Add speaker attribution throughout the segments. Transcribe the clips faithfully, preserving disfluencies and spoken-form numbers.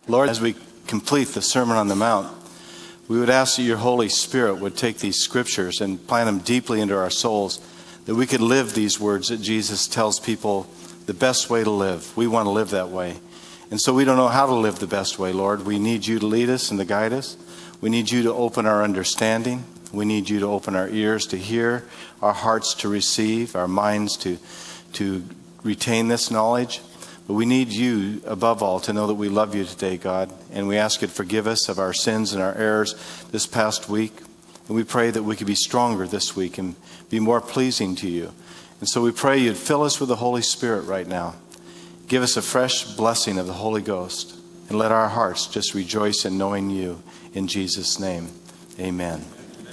Speaker 1: Lord, as we complete the Sermon on the Mount, we would ask that your Holy Spirit would take these scriptures and plant them deeply into our souls, that we could live these words that Jesus tells people the best way to live. We want to live that way. And so we don't know how to live the best way, Lord. We need you to lead us and to guide us. We need you to open our understanding. We need you to open our ears to hear, our hearts to receive, our minds to, to retain this knowledge. But we need you, above all, to know that we love you today, God. And we ask you to forgive us of our sins and our errors this past week. And we pray that we could be stronger this week and be more pleasing to you. And so we pray you'd fill us with the Holy Spirit right now. Give us a fresh blessing of the Holy Ghost. And let our hearts just rejoice in knowing you. In Jesus' name, amen.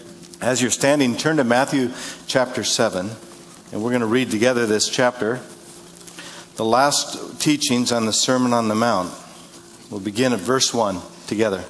Speaker 1: As you're standing, turn to Matthew chapter seven. And we're going to read together this chapter. The last teachings on the Sermon on the Mount. We'll begin at verse one together.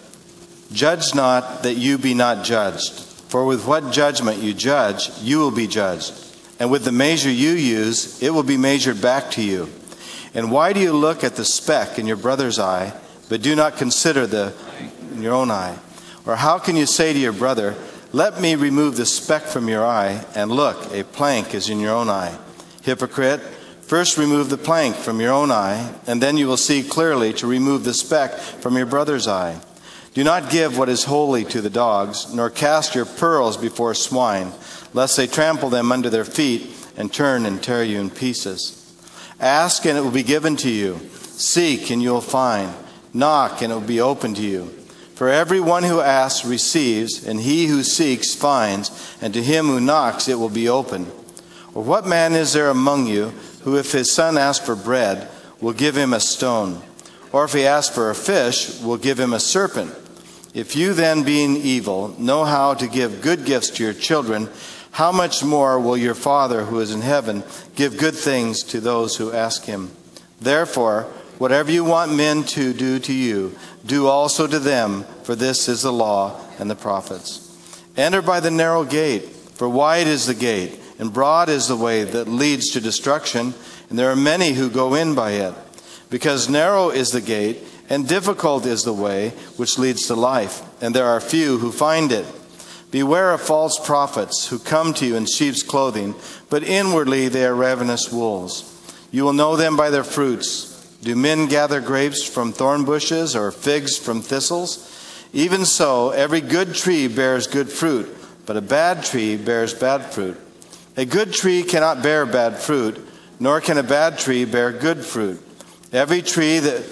Speaker 1: Judge not that you be not judged. For with what judgment you judge, you will be judged. And with the measure you use, it will be measured back to you. And why do you look at the speck in your brother's eye, but do not consider the in your own eye? Or how can you say to your brother, let me remove the speck from your eye, and look, a plank is in your own eye? Hypocrite, first remove the plank from your own eye, and then you will see clearly to remove the speck from your brother's eye. Do not give what is holy to the dogs, nor cast your pearls before swine, lest they trample them under their feet and turn and tear you in pieces. Ask, and it will be given to you. Seek, and you will find. Knock, and it will be opened to you. For everyone who asks receives, and he who seeks finds, and to him who knocks it will be opened. Or what man is there among you who, if his son asks for bread, will give him a stone? Or if he asks for a fish, will give him a serpent? If you then, being evil, know how to give good gifts to your children, how much more will your Father who is in heaven give good things to those who ask him? Therefore, whatever you want men to do to you, do also to them, for this is the law and the prophets. Enter by the narrow gate, for wide is the gate, and broad is the way that leads to destruction, and there are many who go in by it. Because narrow is the gate, and difficult is the way which leads to life, and there are few who find it. Beware of false prophets who come to you in sheep's clothing, but inwardly they are ravenous wolves. You will know them by their fruits. Do men gather grapes from thorn bushes or figs from thistles? Even so, every good tree bears good fruit, but a bad tree bears bad fruit. A good tree cannot bear bad fruit, nor can a bad tree bear good fruit. Every tree that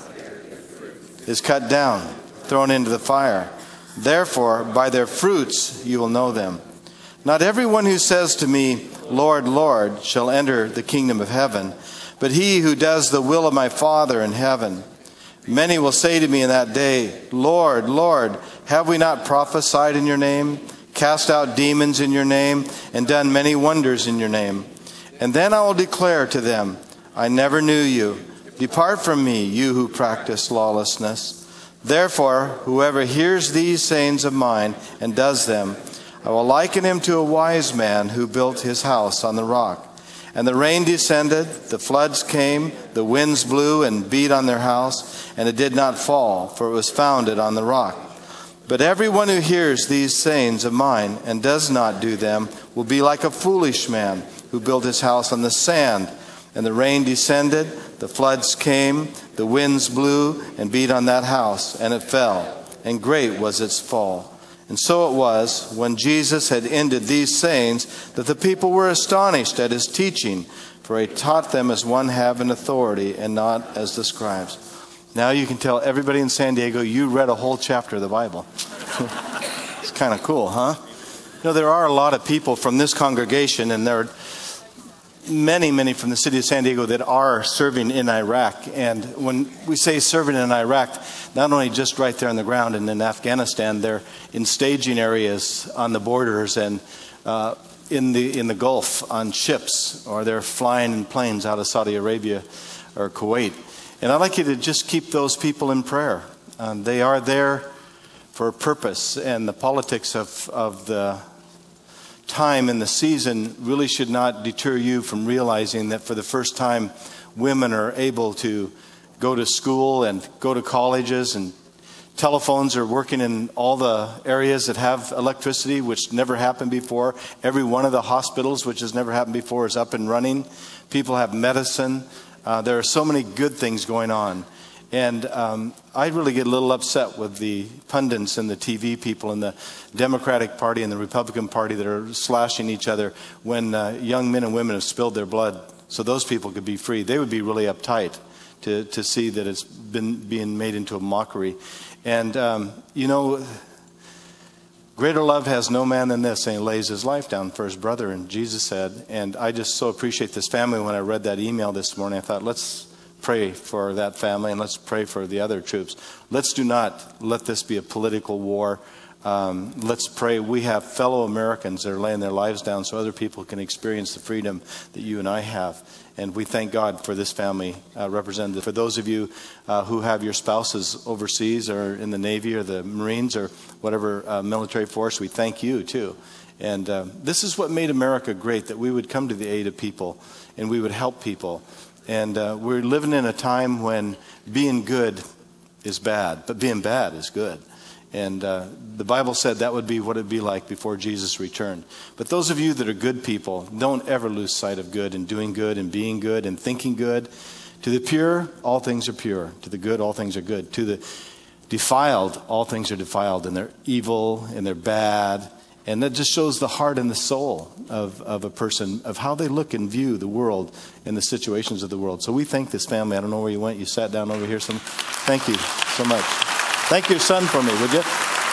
Speaker 1: is cut down, thrown into the fire. Therefore, by their fruits you will know them. Not everyone who says to me, Lord, Lord, shall enter the kingdom of heaven, but he who does the will of my Father in heaven. Many will say to me in that day, Lord, Lord, have we not prophesied in your name, cast out demons in your name, and done many wonders in your name? And then I will declare to them, I never knew you. Depart from me, you who practice lawlessness. Therefore, whoever hears these sayings of mine and does them, I will liken him to a wise man who built his house on the rock. And the rain descended, the floods came, the winds blew and beat on their house, and it did not fall, for it was founded on the rock. But everyone who hears these sayings of mine and does not do them will be like a foolish man who built his house on the sand. And the rain descended, the floods came, the winds blew and beat on that house, and it fell, and great was its fall. And so it was, when Jesus had ended these sayings, that the people were astonished at his teaching, for he taught them as one having authority and not as the scribes. Now you can tell everybody in San Diego you read a whole chapter of the Bible. It's kind of cool, huh? You know, there are a lot of people from this congregation, and there are many, many from the city of San Diego that are serving in Iraq. And when we say serving in Iraq, not only just right there on the ground and in Afghanistan, they're in staging areas on the borders and uh, in the in the Gulf on ships, or they're flying in planes out of Saudi Arabia or Kuwait. And I'd like you to just keep those people in prayer. Um, they are there for a purpose, and the politics of, of the time and the season really should not deter you from realizing that for the first time, women are able to go to school and go to colleges, and telephones are working in all the areas that have electricity, which never happened before. Every one of the hospitals, which has never happened before, is up and running. People have medicine. Uh, there are so many good things going on. And um, I really get a little upset with the pundits and the T V people and the Democratic Party and the Republican Party that are slashing each other when uh, young men and women have spilled their blood so those people could be free. They would be really uptight to, to see that it's been being made into a mockery. And, um, you know, greater love has no man than this, and he lays his life down for his brother, and Jesus said. And I just so appreciate this family. When I read that email this morning, I thought, let's pray for that family, and let's pray for the other troops. Let's do not let this be a political war. Um, let's pray. We have fellow Americans that are laying their lives down so other people can experience the freedom that you and I have. And we thank God for this family uh, represented. For those of you uh, who have your spouses overseas or in the Navy or the Marines or whatever uh, military force, we thank you too. And uh, this is what made America great, that we would come to the aid of people and we would help people. And uh, we're living in a time when being good is bad, but being bad is good. And uh, the Bible said that would be what it would be like before Jesus returned. But those of you that are good people, don't ever lose sight of good and doing good and being good and thinking good. To the pure, all things are pure. To the good, all things are good. To the defiled, all things are defiled. And they're evil and they're bad. And that just shows the heart and the soul of, of a person, of how they look and view the world and the situations of the world. So we thank this family. I don't know where you went. You sat down over here. Some. Thank you so much. Thank your son for me, would you?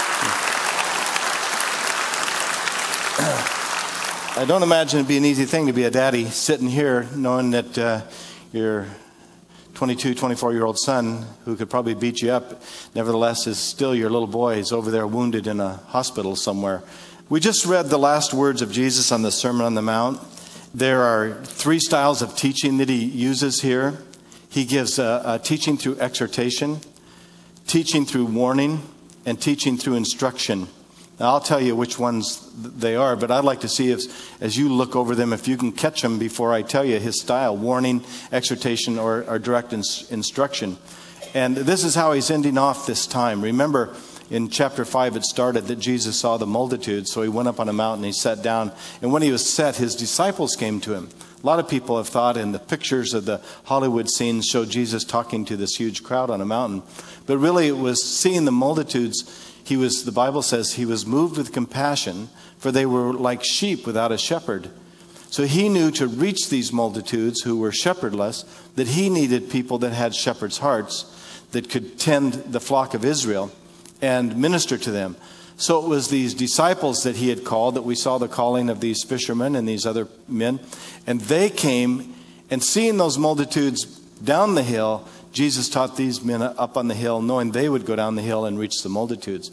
Speaker 1: I don't imagine it'd be an easy thing to be a daddy sitting here knowing that uh, your twenty-two, twenty-four-year-old son, who could probably beat you up, nevertheless is still your little boy. He's over there wounded in a hospital somewhere. We just read the last words of Jesus on the Sermon on the Mount. There are three styles of teaching that he uses here. He gives a, a teaching through exhortation, teaching through warning, and teaching through instruction. Now, I'll tell you which ones they are, but I'd like to see if, as you look over them, if you can catch them before I tell you his style: warning, exhortation, or, or direct ins- instruction. And this is how he's ending off this time. Remember, in chapter five, it started that Jesus saw the multitude, so he went up on a mountain, he sat down, and when he was set, his disciples came to him. A lot of people have thought, in the pictures of the Hollywood scenes show Jesus talking to this huge crowd on a mountain. But really, it was seeing the multitudes. He was, the Bible says, he was moved with compassion, for they were like sheep without a shepherd. So he knew to reach these multitudes who were shepherdless, that he needed people that had shepherds' hearts, that could tend the flock of Israel and minister to them. So it was these disciples that he had called, that we saw the calling of these fishermen and these other men. And they came, and seeing those multitudes down the hill, Jesus taught these men up on the hill, knowing they would go down the hill and reach the multitudes.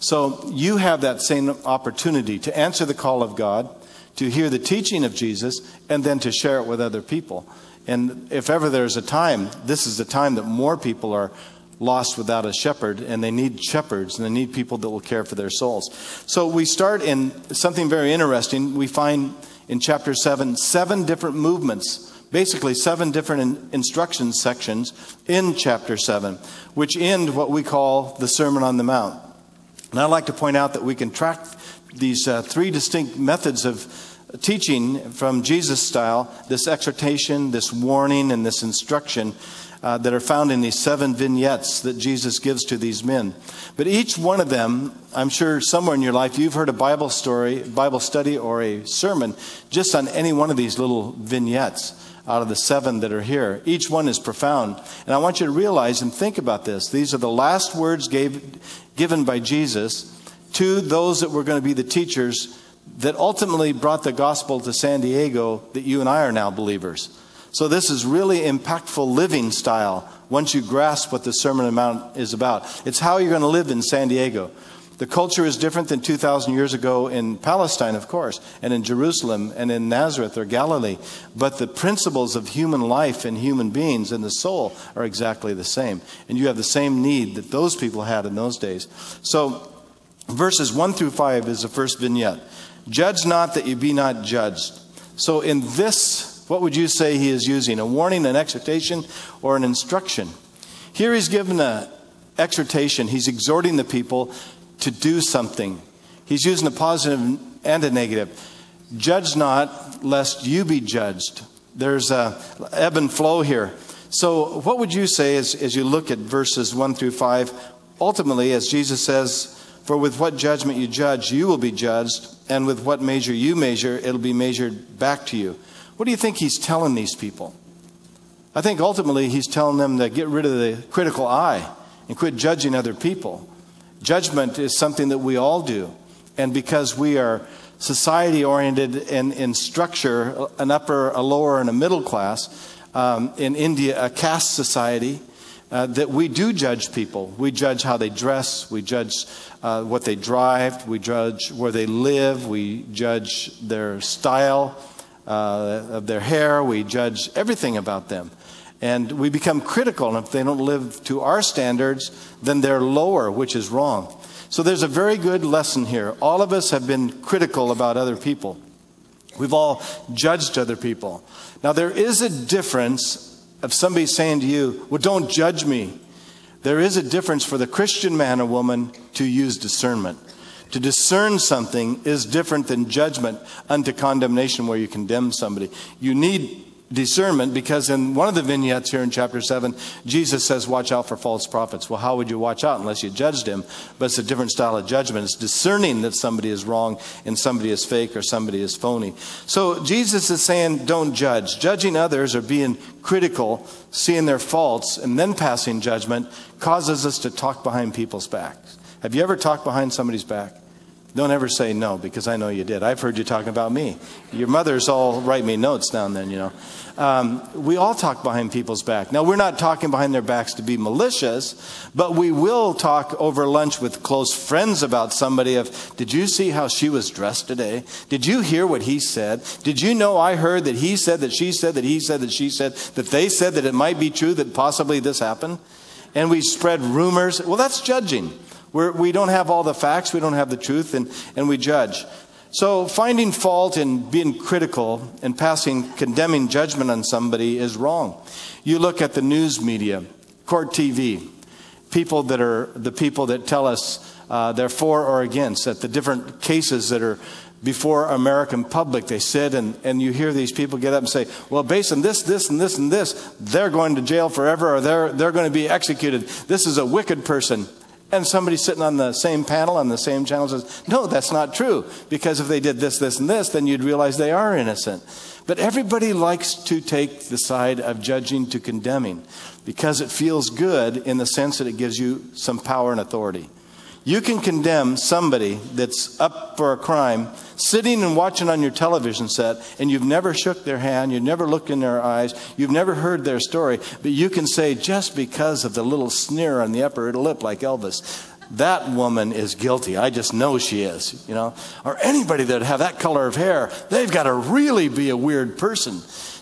Speaker 1: So you have that same opportunity to answer the call of God, to hear the teaching of Jesus, and then to share it with other people. And if ever there's a time, this is the time that more people are lost without a shepherd, and they need shepherds, and they need people that will care for their souls. So we start in something very interesting. We find in chapter seven, seven different movements, basically seven different in, instruction sections in chapter seven, which end what we call the Sermon on the Mount. And I'd like to point out that we can track these uh, three distinct methods of teaching from Jesus' style, this exhortation, this warning, and this instruction, Uh, that are found in these seven vignettes that Jesus gives to these men. But each one of them, I'm sure somewhere in your life, you've heard a Bible story, Bible study, or a sermon just on any one of these little vignettes out of the seven that are here. Each one is profound. And I want you to realize and think about this. These are the last words gave, given by Jesus to those that were going to be the teachers that ultimately brought the gospel to San Diego, that you and I are now believers. So this is really impactful living style once you grasp what the Sermon on the Mount is about. It's how you're going to live in San Diego. The culture is different than two thousand years ago in Palestine, of course, and in Jerusalem and in Nazareth or Galilee. But the principles of human life and human beings and the soul are exactly the same. And you have the same need that those people had in those days. So verses one through five is the first vignette. Judge not that you be not judged. So in this, what would you say he is using? A warning, an exhortation, or an instruction? Here he's given an exhortation. He's exhorting the people to do something. He's using a positive and a negative. Judge not, lest you be judged. There's a ebb and flow here. So what would you say as, as you look at verses one through five? Ultimately, as Jesus says, for with what judgment you judge, you will be judged. And with what measure you measure, it'll be measured back to you. What do you think he's telling these people? I think ultimately he's telling them to get rid of the critical eye and quit judging other people. Judgment is something that we all do. And because we are society-oriented in, in structure, an upper, a lower, and a middle class, um, in India, a caste society, uh, that we do judge people. We judge how they dress. We judge uh, what they drive. We judge where they live. We judge their style uh, of their hair. We judge everything about them. And we become critical. And if they don't live to our standards, then they're lower, which is wrong. So there's a very good lesson here. All of us have been critical about other people. We've all judged other people. Now there is a difference of somebody saying to you, well, don't judge me. There is a difference for the Christian man or woman to use discernment. To discern something is different than judgment unto condemnation where you condemn somebody. You need discernment because in one of the vignettes here in chapter seven, Jesus says, watch out for false prophets. Well, how would you watch out unless you judged him? But it's a different style of judgment. It's discerning that somebody is wrong and somebody is fake or somebody is phony. So Jesus is saying, don't judge. Judging others or being critical, seeing their faults, and then passing judgment causes us to talk behind people's backs. Have you ever talked behind somebody's back? Don't ever say no, because I know you did. I've heard you talking about me. Your mothers all write me notes down then, you know. Um, we all talk behind people's back. Now, we're not talking behind their backs to be malicious, but we will talk over lunch with close friends about somebody of, did you see how she was dressed today? Did you hear what he said? Did you know I heard that he said, that she said, that he said, that she said, that they said that it might be true that possibly this happened? And we spread rumors. Well, that's judging. We're, we don't have all the facts, we don't have the truth, and, and we judge. So finding fault and being critical and passing condemning judgment on somebody is wrong. You look at the news media, court T V, people that are the people that tell us uh, they're for or against, at the different cases that are before American public, they sit and, and you hear these people get up and say, well, based on this, this, and this, and this, they're going to jail forever or they're, they're going to be executed. This is a wicked person. And somebody sitting on the same panel, on the same channel says, no, that's not true. Because if they did this, this, and this, then you'd realize they are innocent. But everybody likes to take the side of judging to condemning because it feels good in the sense that it gives you some power and authority. You can condemn somebody that's up for a crime, sitting and watching on your television set, and you've never shook their hand, you've never looked in their eyes, you've never heard their story, but you can say, just because of the little sneer on the upper lip like Elvis, that woman is guilty. I just know she is, you know. Or anybody that have that color of hair, they've got to really be a weird person.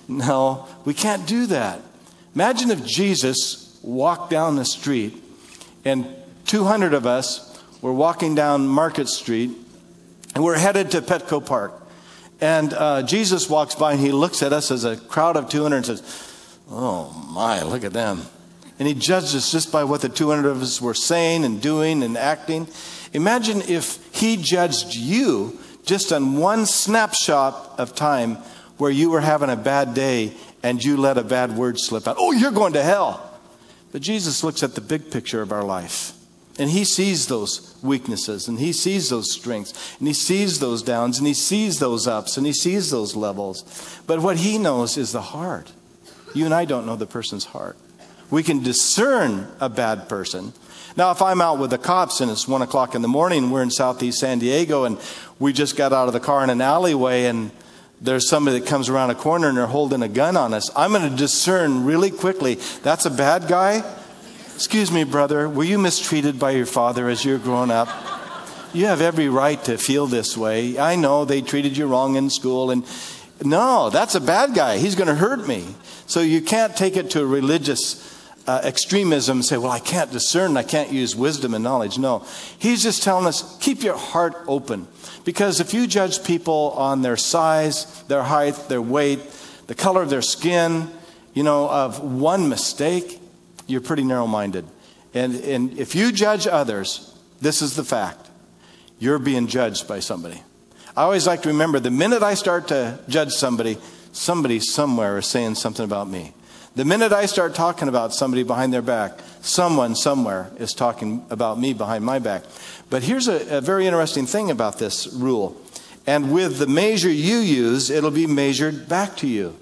Speaker 1: No, we can't do that. Imagine if Jesus walked down the street and two hundred of us were walking down Market Street and we're headed to Petco Park. And uh, Jesus walks by and he looks at us as a crowd of two hundred and says, oh my, look at them. And he judged us just by what the two hundred of us were saying and doing and acting. Imagine if he judged you just on one snapshot of time where you were having a bad day and you let a bad word slip out. Oh, you're going to hell. But Jesus looks at the big picture of our life. And he sees those weaknesses, and he sees those strengths, and he sees those downs, and he sees those ups, and he sees those levels. But what he knows is the heart. You and I don't know the person's heart. We can discern a bad person. Now, if I'm out with the cops and it's one o'clock in the morning, and we're in Southeast San Diego, and we just got out of the car in an alleyway, and there's somebody that comes around a corner and they're holding a gun on us, I'm going to discern really quickly, that's a bad guy. Excuse me, brother, were you mistreated by your father as you're growing up? You have every right to feel this way. I know they treated you wrong in school. And no, that's a bad guy. He's going to hurt me. So you can't take it to a religious uh, extremism and say, well, I can't discern. I can't use wisdom and knowledge. No, he's just telling us, keep your heart open. Because if you judge people on their size, their height, their weight, the color of their skin, you know, of one mistake, you're pretty narrow-minded. And, and if you judge others, this is the fact. You're being judged by somebody. I always like to remember, the minute I start to judge somebody, somebody somewhere is saying something about me. The minute I start talking about somebody behind their back, someone somewhere is talking about me behind my back. But here's a, a very interesting thing about this rule. And with the measure you use, it'll be measured back to you.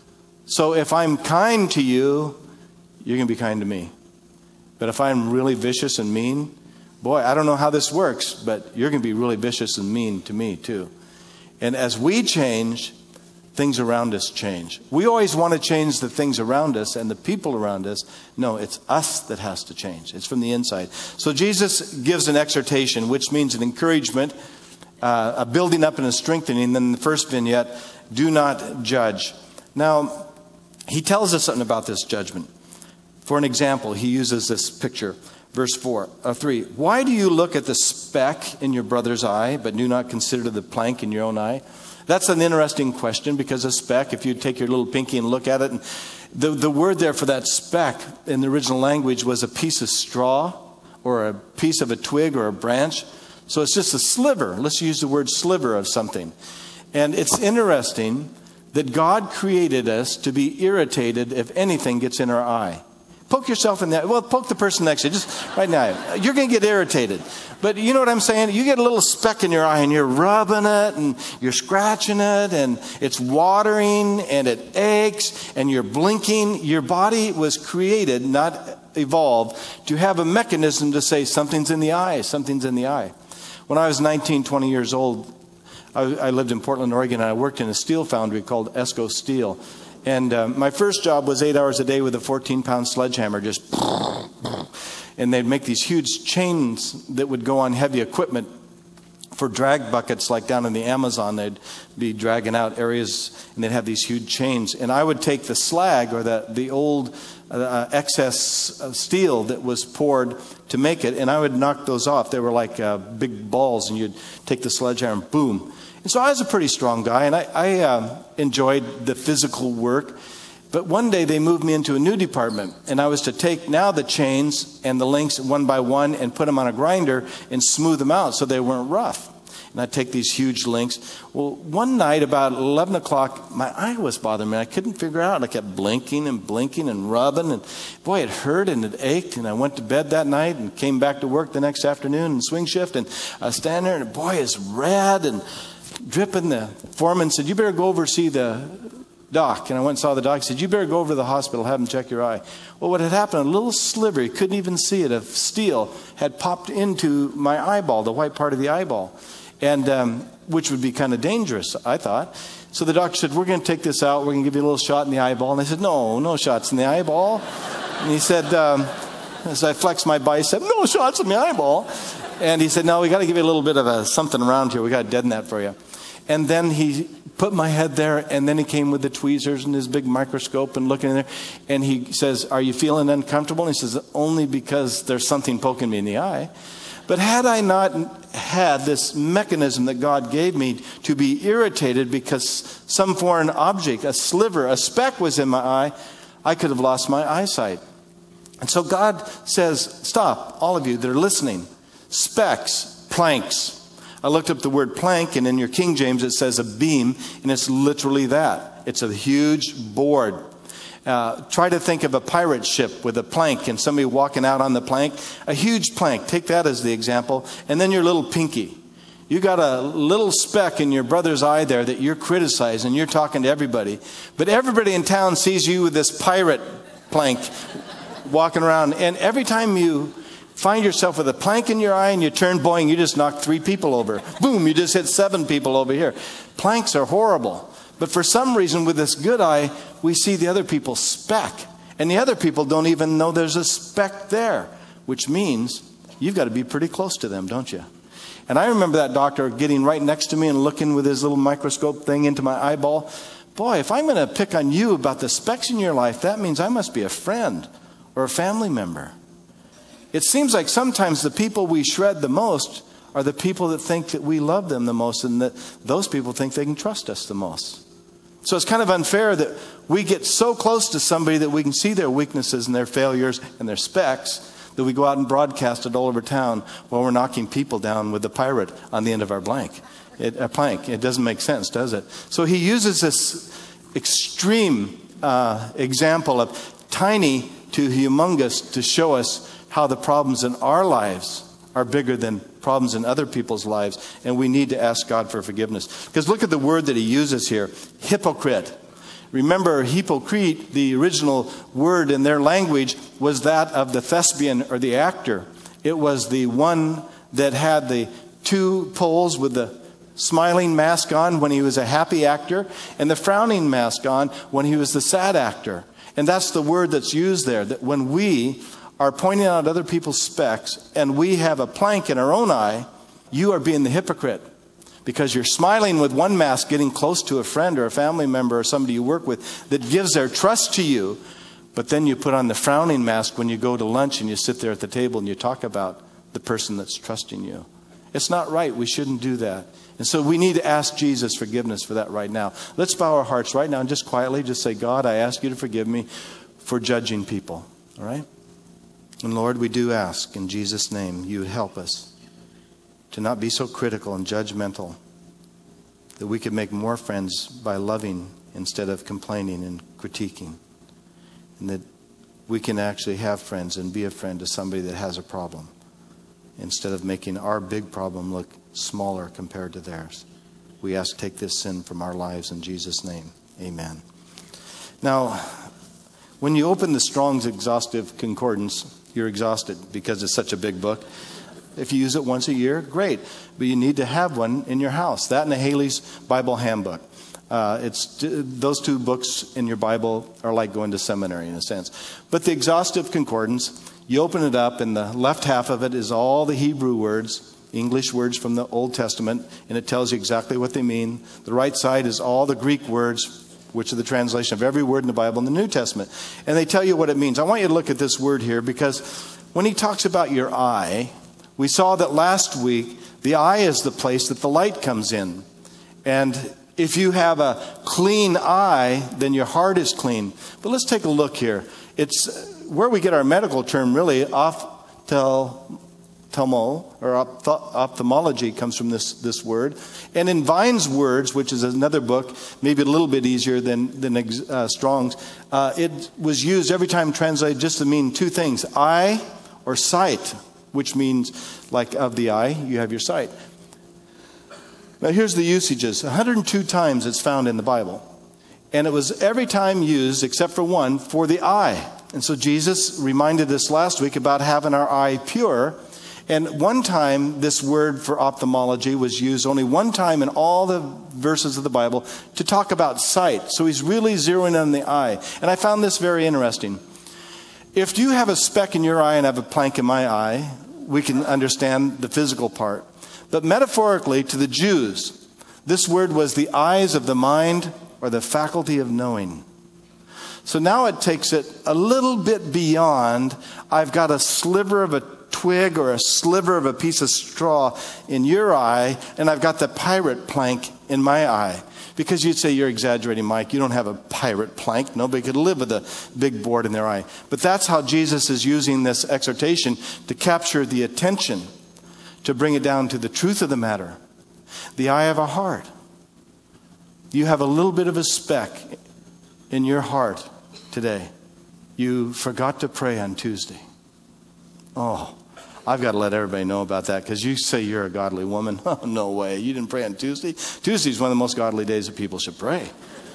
Speaker 1: So if I'm kind to you, you're going to be kind to me. But if I'm really vicious and mean, boy, I don't know how this works, but you're going to be really vicious and mean to me too. And as we change, things around us change. We always want to change the things around us and the people around us. No, it's us that has to change. It's from the inside. So Jesus gives an exhortation, which means an encouragement, uh, a building up and a strengthening. Then in the first vignette, do not judge. Now, he tells us something about this judgment. For an example, he uses this picture. Verse four, uh, three. Why do you look at the speck in your brother's eye, but do not consider the plank in your own eye? That's an interesting question, because a speck, if you take your little pinky and look at it, and the, the word there for that speck in the original language was a piece of straw or a piece of a twig or a branch. So it's just a sliver. Let's use the word sliver of something. And it's interesting that God created us to be irritated if anything gets in our eye. Poke yourself in the eye. Well, poke the person next to you. Just right now. You're going to get irritated. But you know what I'm saying? You get a little speck in your eye and you're rubbing it and you're scratching it and it's watering and it aches and you're blinking. Your body was created, not evolved, to have a mechanism to say something's in the eye, something's in the eye. When I was nineteen, twenty years old, I, I lived in Portland, Oregon, and I worked in a steel foundry called Esco Steel. And uh, my first job was eight hours a day with a fourteen-pound sledgehammer, just... And they'd make these huge chains that would go on heavy equipment for drag buckets, like down in the Amazon. They'd be dragging out areas, and they'd have these huge chains. And I would take the slag, or the, the old uh, excess steel that was poured to make it, and I would knock those off. They were like uh, big balls, and you'd take the sledgehammer and boom. And so I was a pretty strong guy, and I, I uh, enjoyed the physical work. But one day they moved me into a new department, and I was to take now the chains and the links one by one and put them on a grinder and smooth them out so they weren't rough. And I'd take these huge links. Well, one night about eleven o'clock, my eye was bothering me. I couldn't figure it out. I kept blinking and blinking and rubbing, and boy, it hurt and it ached. And I went to bed that night and came back to work the next afternoon in swing shift, and I was standing there, and boy, it's red and dripping. The foreman said, "You better go over and see the doc." And I went and saw the doc. He said, "You better go over to the hospital, have him check your eye." Well, what had happened, a little sliver, you couldn't even see it, of steel had popped into my eyeball, the white part of the eyeball, and um, which would be kind of dangerous, I thought. So the doctor said, "We're going to take this out. We're going to give you a little shot in the eyeball." And I said, "No, no shots in the eyeball." And he said, um, as I flexed my bicep, "No shots in the eyeball." And he said, "No, we got to give you a little bit of a something around here. We got to deaden that for you." And then he put my head there, and then he came with the tweezers and his big microscope and looking in there. And he says, "Are you feeling uncomfortable?" And he says, "Only because there's something poking me in the eye." But had I not had this mechanism that God gave me to be irritated because some foreign object, a sliver, a speck was in my eye, I could have lost my eyesight. And so God says, stop, all of you that are listening. Specks, planks. I looked up the word plank, and in your King James it says a beam, and it's literally that. It's a huge board. Uh, try to think of a pirate ship with a plank and somebody walking out on the plank. A huge plank. Take that as the example. And then your little pinky. You got a little speck in your brother's eye there that you're criticizing. You're talking to everybody. But everybody in town sees you with this pirate plank walking around. And every time you find yourself with a plank in your eye and you turn, boing, you just knock three people over. Boom, you just hit seven people over here. Planks are horrible. But for some reason, with this good eye, we see the other people's speck. And the other people don't even know there's a speck there, which means you've got to be pretty close to them, don't you? And I remember that doctor getting right next to me and looking with his little microscope thing into my eyeball. Boy, if I'm going to pick on you about the specks in your life, that means I must be a friend or a family member. It seems like sometimes the people we shred the most are the people that think that we love them the most, and that those people think they can trust us the most. So it's kind of unfair that we get so close to somebody that we can see their weaknesses and their failures and their specks, that we go out and broadcast it all over town while we're knocking people down with the pirate on the end of our blank. It, a plank. It doesn't make sense, does it? So he uses this extreme uh, example of tiny to humongous to show us how the problems in our lives are bigger than problems in other people's lives, and we need to ask God for forgiveness. Because look at the word that he uses here, hypocrite. Remember, hypocrite, the original word in their language, was that of the thespian or the actor. It was the one that had the two poles with the smiling mask on when he was a happy actor, and the frowning mask on when he was the sad actor. And that's the word that's used there, that when we are pointing out other people's specks and we have a plank in our own eye, you are being the hypocrite. Because you're smiling with one mask, getting close to a friend or a family member or somebody you work with that gives their trust to you, but then you put on the frowning mask when you go to lunch and you sit there at the table and you talk about the person that's trusting you. It's not right. We shouldn't do that. And so we need to ask Jesus forgiveness for that right now. Let's bow our hearts right now and just quietly just say, God, I ask you to forgive me for judging people. All right? And Lord, we do ask in Jesus' name you would help us to not be so critical and judgmental, that we could make more friends by loving instead of complaining and critiquing, and that we can actually have friends and be a friend to somebody that has a problem instead of making our big problem look smaller compared to theirs. We ask, take this sin from our lives in Jesus' name. Amen. Now, when you open the Strong's Exhaustive Concordance, you're exhausted because it's such a big book. If you use it once a year, great. But you need to have one in your house. That and a Haley's Bible Handbook. Uh, it's those two books in your Bible are like going to seminary in a sense. But the Exhaustive Concordance, you open it up, and the left half of it is all the Hebrew words, English words from the Old Testament, and it tells you exactly what they mean. The right side is all the Greek words, which are the translation of every word in the Bible in the New Testament. And they tell you what it means. I want you to look at this word here, because when he talks about your eye, we saw that last week, the eye is the place that the light comes in. And if you have a clean eye, then your heart is clean. But let's take a look here. It's where we get our medical term, really, ophthalmo, or ophthalmology comes from this, this word. And in Vine's Words, which is another book, maybe a little bit easier than, than uh, Strong's, uh, it was used every time translated just to mean two things, eye or sight, which means, like of the eye, you have your sight. Now here's the usages. one hundred two times it's found in the Bible. And it was every time used, except for one, for the eye. And so Jesus reminded us last week about having our eye pure. And one time, this word for ophthalmology was used only one time in all the verses of the Bible to talk about sight. So he's really zeroing in on the eye. And I found this very interesting. If you have a speck in your eye and I have a plank in my eye, we can understand the physical part. But metaphorically, to the Jews, this word was the eyes of the mind, or the faculty of knowing. So now it takes it a little bit beyond, I've got a sliver of a twig or a sliver of a piece of straw in your eye, and I've got the pirate plank in my eye. Because you'd say, you're exaggerating, Mike. You don't have a pirate plank. Nobody could live with a big board in their eye. But that's how Jesus is using this exhortation to capture the attention, to bring it down to the truth of the matter. The eye of our heart. You have a little bit of a speck in your heart today. You forgot to pray on Tuesday. Oh, I've got to let everybody know about that, because you say you're a godly woman. Oh, no way. You didn't pray on Tuesday? Tuesday is one of the most godly days that people should pray.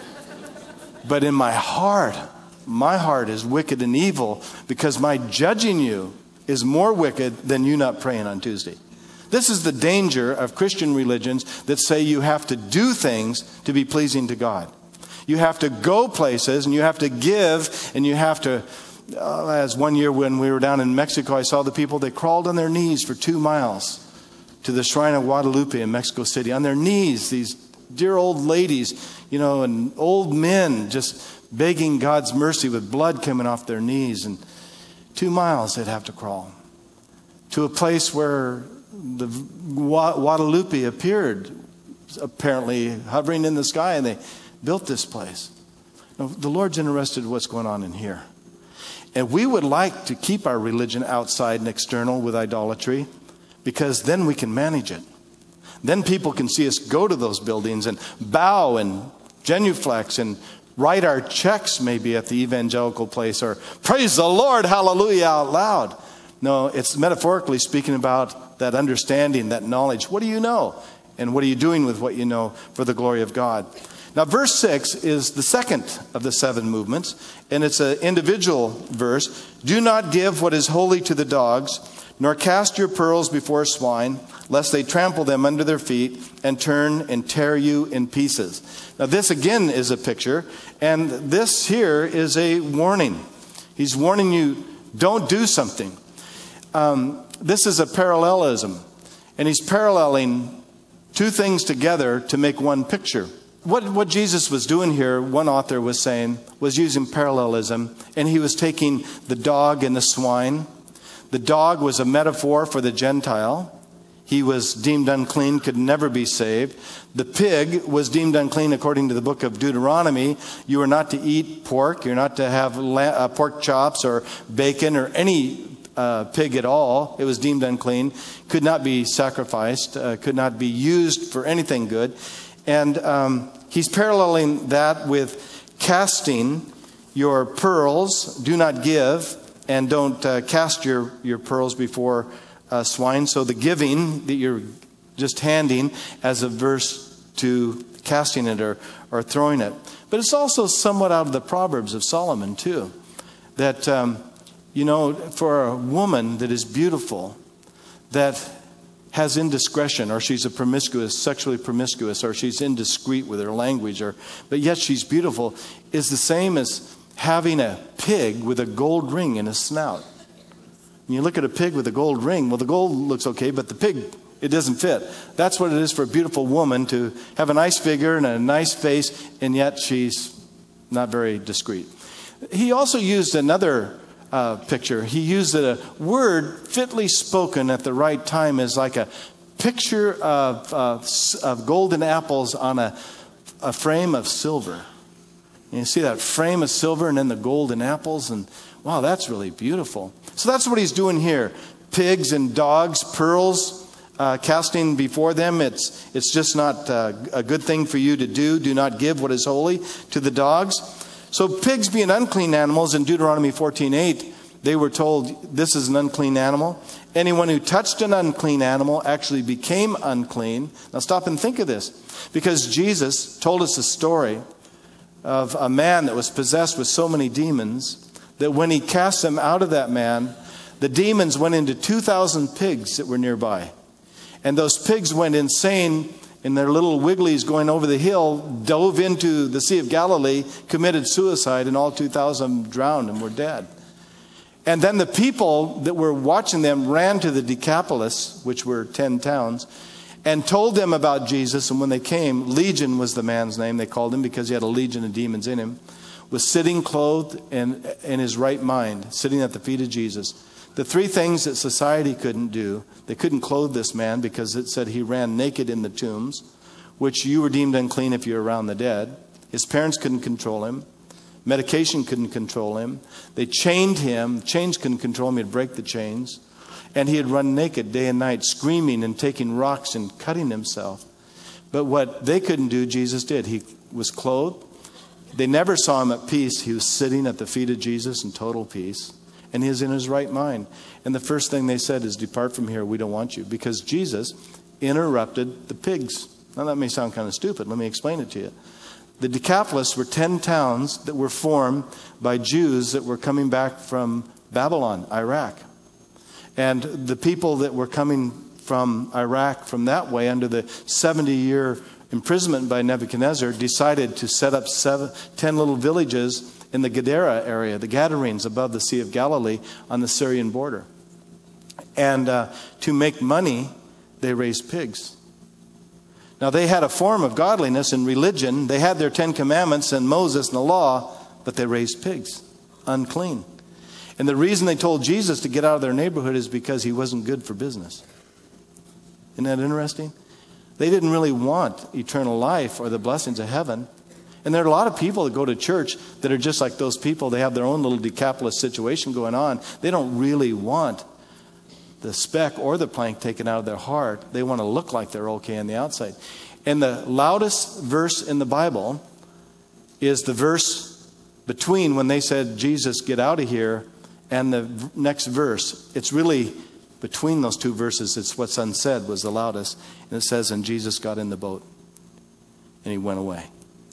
Speaker 1: But in my heart, my heart is wicked and evil, because my judging you is more wicked than you not praying on Tuesday. This is the danger of Christian religions that say you have to do things to be pleasing to God. You have to go places, and you have to give, and you have to... Uh, as one year when we were down in Mexico, I saw the people, they crawled on their knees for two miles to the shrine of Guadalupe in Mexico City. On their knees, these dear old ladies, you know, and old men just begging God's mercy with blood coming off their knees. And two miles they'd have to crawl to a place where the Guadalupe appeared, apparently hovering in the sky. And they built this place. No, the Lord's interested in what's going on in here. And we would like to keep our religion outside and external with idolatry, because then we can manage it. Then people can see us go to those buildings and bow and genuflex and write our checks maybe at the evangelical place, or praise the Lord, hallelujah, out loud. No, it's metaphorically speaking about that understanding, that knowledge. What do you know? And what are you doing with what you know for the glory of God? Now, verse six is the second of the seven movements, and it's an individual verse. Do not give what is holy to the dogs, nor cast your pearls before swine, lest they trample them under their feet and turn and tear you in pieces. Now, this again is a picture, and this here is a warning. He's warning you, don't do something. Um, this is a parallelism, and he's paralleling two things together to make one picture. What, what Jesus was doing here, one author was saying, was using parallelism, and he was taking the dog and the swine. The dog was a metaphor for the Gentile. He was deemed unclean, could never be saved. The pig was deemed unclean according to the book of Deuteronomy. You are not to eat pork. You're not to have lamb, uh, pork chops or bacon or any uh, pig at all. It was deemed unclean. Could not be sacrificed. Uh, could not be used for anything good. And um, he's paralleling that with casting your pearls. Do not give, and don't uh, cast your, your pearls before uh, swine. So the giving that you're just handing as a verse to casting it or, or throwing it. But it's also somewhat out of the Proverbs of Solomon too. That, um, you know, for a woman that is beautiful, that has indiscretion, or she's a promiscuous, sexually promiscuous, or she's indiscreet with her language, or but yet she's beautiful, is the same as having a pig with a gold ring in his snout. When you look at a pig with a gold ring, well, the gold looks okay, but the pig, it doesn't fit. That's what it is for a beautiful woman, to have a nice figure and a nice face, and yet she's not very discreet. He also used another Uh, picture. He used a word fitly spoken at the right time as like a picture of, uh, of golden apples on a, a frame of silver. And you see that frame of silver and then the golden apples, and wow, that's really beautiful. So that's what he's doing here. Pigs and dogs, pearls, uh, casting before them. It's, it's just not uh, a good thing for you to do. Do not give what is holy to the dogs. So pigs being unclean animals, in Deuteronomy fourteen eight, they were told this is an unclean animal. Anyone who touched an unclean animal actually became unclean. Now stop and think of this. Because Jesus told us a story of a man that was possessed with so many demons that when he cast them out of that man, the demons went into two thousand pigs that were nearby. And those pigs went insane, and their little wigglies going over the hill dove into the Sea of Galilee, committed suicide, and all two thousand drowned and were dead. And then the people that were watching them ran to the Decapolis, which were ten towns, and told them about Jesus. And when they came, Legion was the man's name. They called him because he had a legion of demons in him. Was sitting clothed and in his right mind, sitting at the feet of Jesus. The three things that society couldn't do, they couldn't clothe this man because it said he ran naked in the tombs, which you were deemed unclean if you were around the dead. His parents couldn't control him. Medication couldn't control him. They chained him. Chains couldn't control him. He'd break the chains. And he had run naked day and night, screaming and taking rocks and cutting himself. But what they couldn't do, Jesus did. He was clothed. They never saw him at peace. He was sitting at the feet of Jesus in total peace. And he is in his right mind. And the first thing they said is, depart from here, we don't want you. Because Jesus interrupted the pigs. Now that may sound kind of stupid. Let me explain it to you. The Decapolis were ten towns that were formed by Jews that were coming back from Babylon, Iraq. And the people that were coming from Iraq from that way under the seventy-year imprisonment by Nebuchadnezzar decided to set up seven, ten little villages in the Gadara area, the Gadarenes above the Sea of Galilee on the Syrian border. And uh, to make money, they raised pigs. Now, they had a form of godliness and religion. They had their Ten Commandments and Moses and the law, but they raised pigs, unclean. And the reason they told Jesus to get out of their neighborhood is because he wasn't good for business. Isn't that interesting? They didn't really want eternal life or the blessings of heaven. And there are a lot of people that go to church that are just like those people. They have their own little Decapolis situation going on. They don't really want the speck or the plank taken out of their heart. They want to look like they're okay on the outside. And the loudest verse in the Bible is the verse between when they said, Jesus, get out of here, and the next verse. It's really between those two verses. It's what's unsaid was the loudest. And it says, and Jesus got in the boat and he went away.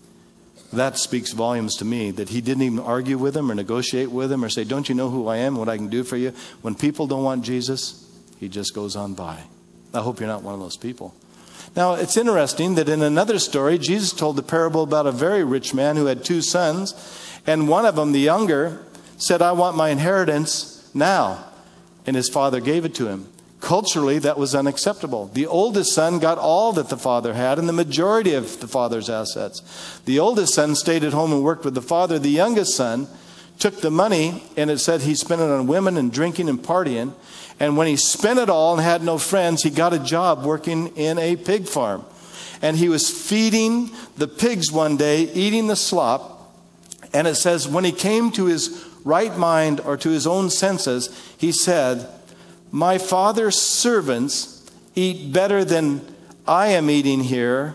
Speaker 1: That speaks volumes to me, that he didn't even argue with him or negotiate with him or say, don't you know who I am, what I can do for you? When people don't want Jesus, he just goes on by. I hope you're not one of those people. Now, it's interesting that in another story, Jesus told the parable about a very rich man who had two sons. And one of them, the younger, said, I want my inheritance now. And his father gave it to him. Culturally, that was unacceptable. The oldest son got all that the father had and the majority of the father's assets. The oldest son stayed at home and worked with the father. The youngest son took the money, and it said he spent it on women and drinking and partying. And when he spent it all and had no friends, he got a job working in a pig farm. And he was feeding the pigs one day, eating the slop. And it says when he came to his right mind or to his own senses, he said, my father's servants eat better than I am eating here,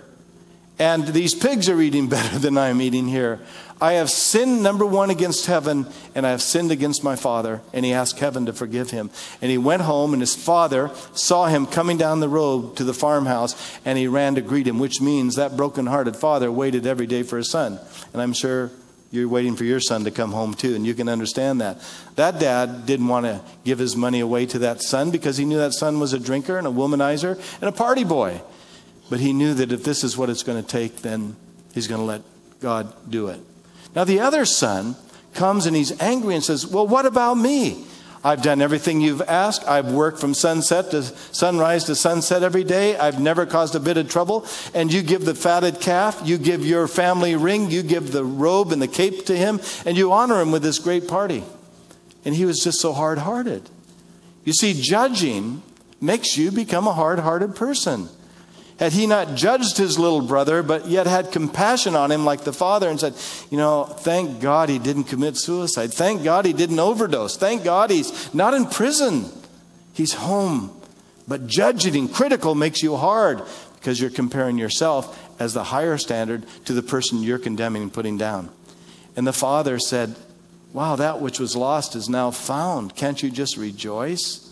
Speaker 1: and these pigs are eating better than I am eating here. I have sinned, number one, against heaven, and I have sinned against my father. And he asked heaven to forgive him. And he went home, and his father saw him coming down the road to the farmhouse, and he ran to greet him, which means that broken-hearted father waited every day for his son. And I'm sure you're waiting for your son to come home too, and you can understand that. That dad didn't want to give his money away to that son because he knew that son was a drinker and a womanizer and a party boy. But he knew that if this is what it's going to take, then he's going to let God do it. Now the other son comes and he's angry and says, well, what about me? I've done everything you've asked. I've worked from sunset to sunrise to sunset every day. I've never caused a bit of trouble. And you give the fatted calf. You give your family ring. You give the robe and the cape to him. And you honor him with this great party. And he was just so hard-hearted. You see, judging makes you become a hard-hearted person. Had he not judged his little brother, but yet had compassion on him like the father and said, you know, thank God he didn't commit suicide. Thank God he didn't overdose. Thank God he's not in prison. He's home. But judging and critical makes you hard because you're comparing yourself as the higher standard to the person you're condemning and putting down. And the father said, wow, that which was lost is now found. Can't you just rejoice?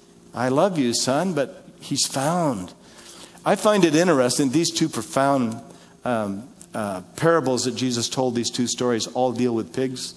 Speaker 1: I love you, son, but he's found. I find it interesting, these two profound um, uh, parables that Jesus told, these two stories, all deal with pigs.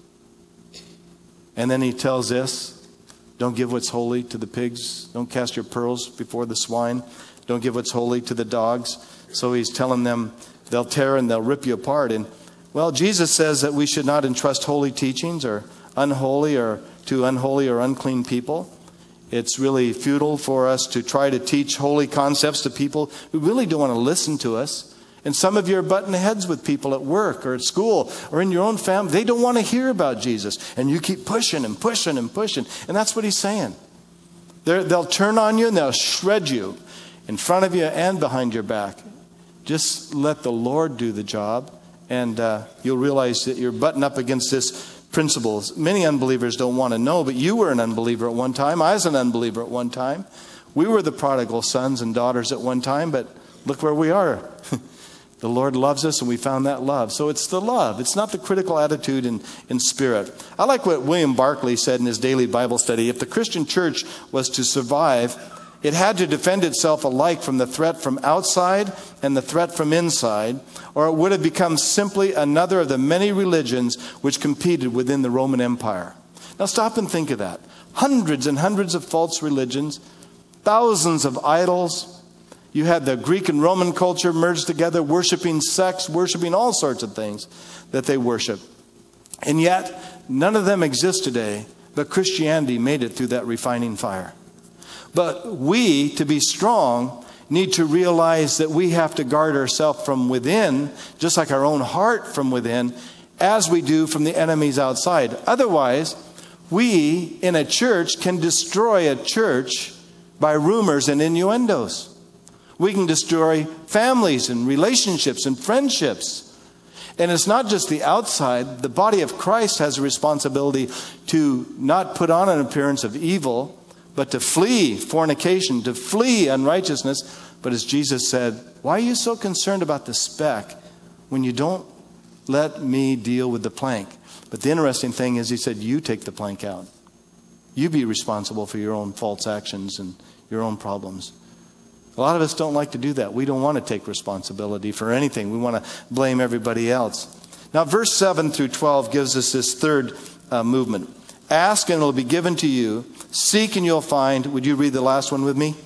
Speaker 1: And then he tells this, don't give what's holy to the pigs. Don't cast your pearls before the swine. Don't give what's holy to the dogs. So he's telling them they'll tear and they'll rip you apart. And well, Jesus says that we should not entrust holy teachings or unholy or to unholy or unclean people. It's really futile for us to try to teach holy concepts to people who really don't want to listen to us. And some of you are butting heads with people at work or at school or in your own family. They don't want to hear about Jesus. And you keep pushing and pushing and pushing. And that's what he's saying. They're, they'll turn on you and they'll shred you in front of you and behind your back. Just let the Lord do the job. And uh, you'll realize that you're butting up against this principles. Many unbelievers don't want to know, but you were an unbeliever at one time. I was an unbeliever at one time. We were the prodigal sons and daughters at one time, but look where we are. The Lord loves us, and we found that love. So it's the love. It's not the critical attitude in, in spirit. I like what William Barclay said in his daily Bible study. If the Christian church was to survive, it had to defend itself alike from the threat from outside and the threat from inside, or it would have become simply another of the many religions which competed within the Roman Empire. Now stop and think of that. Hundreds and hundreds of false religions, thousands of idols. You had the Greek and Roman culture merged together, worshiping sex, worshiping all sorts of things that they worship. And yet, none of them exist today, but Christianity made it through that refining fire. But we, to be strong, need to realize that we have to guard ourselves from within, just like our own heart from within, as we do from the enemies outside. Otherwise, we in a church can destroy a church by rumors and innuendos. We can destroy families and relationships and friendships. And it's not just the outside. The body of Christ has a responsibility to not put on an appearance of evil, but to flee fornication, to flee unrighteousness. But as Jesus said, why are you so concerned about the speck when you don't let me deal with the plank? But the interesting thing is, he said, you take the plank out. You be responsible for your own false actions and your own problems. A lot of us don't like to do that. We don't want to take responsibility for anything. We want to blame everybody else. Now, verse seven through twelve gives us this third uh, movement. Ask and it will be given to you. Seek and you'll find. Would you read the last one with me?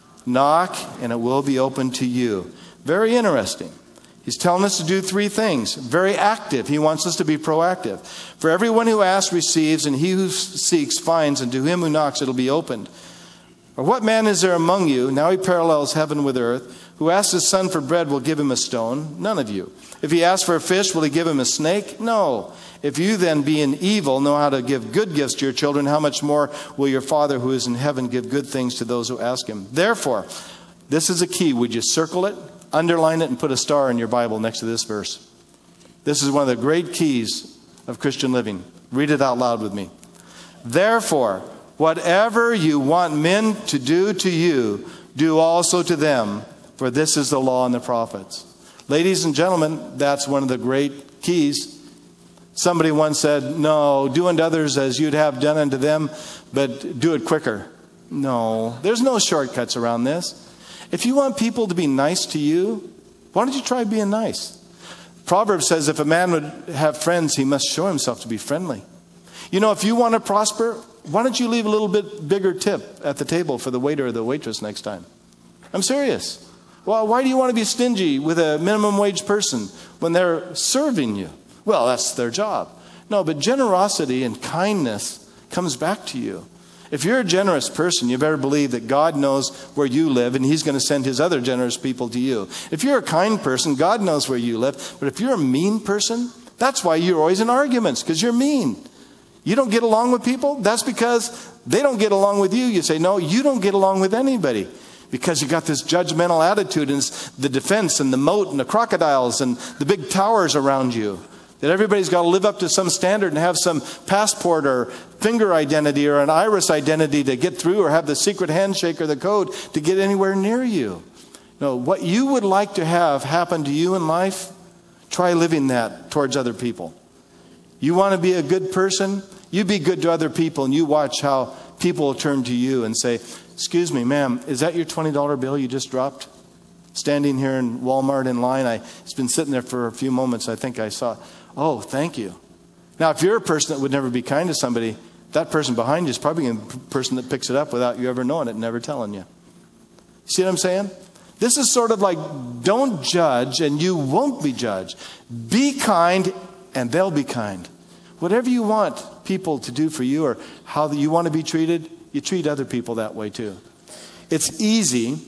Speaker 1: Knock and it will be open to you. Very interesting. He's telling us to do three things. Very active. He wants us to be proactive. For everyone who asks receives, and he who seeks finds, and to him who knocks it will be opened. Or what man is there among you, now he parallels heaven with earth, who asks his son for bread will give him a stone? None of you. If he asks for a fish, will he give him a snake? No. If you then, being evil, know how to give good gifts to your children, how much more will your Father who is in heaven give good things to those who ask him? Therefore, this is a key. Would you circle it, underline it, and put a star in your Bible next to this verse? This is one of the great keys of Christian living. Read it out loud with me. Therefore, whatever you want men to do to you, do also to them, for this is the law and the prophets. Ladies and gentlemen, that's one of the great keys. Somebody once said, no, do unto others as you'd have done unto them, but do it quicker. No, there's no shortcuts around this. If you want people to be nice to you, why don't you try being nice? Proverbs says if a man would have friends, he must show himself to be friendly. You know, if you want to prosper, why don't you leave a little bit bigger tip at the table for the waiter or the waitress next time? I'm serious. Well, why do you want to be stingy with a minimum wage person when they're serving you? Well, that's their job. No, but generosity and kindness comes back to you. If you're a generous person, you better believe that God knows where you live and he's going to send his other generous people to you. If you're a kind person, God knows where you live. But if you're a mean person, that's why you're always in arguments, because you're mean. You don't get along with people? That's because they don't get along with you. You say, no, you don't get along with anybody. Because you got this judgmental attitude and the defense and the moat and the crocodiles and the big towers around you. That everybody's got to live up to some standard and have some passport or finger identity or an iris identity to get through, or have the secret handshake or the code to get anywhere near you. No, what you would like to have happen to you in life, try living that towards other people. You want to be a good person? You be good to other people, and you watch how people will turn to you and say, excuse me, ma'am, is that your twenty dollar bill you just dropped? Standing here in Walmart in line, I, it's been sitting there for a few moments. I think I saw it. Oh, thank you. Now, if you're a person that would never be kind to somebody, that person behind you is probably a person that picks it up without you ever knowing it and never telling you. See what I'm saying? This is sort of like, don't judge and you won't be judged. Be kind and they'll be kind. Whatever you want people to do for you or how you want to be treated, you treat other people that way too. It's easy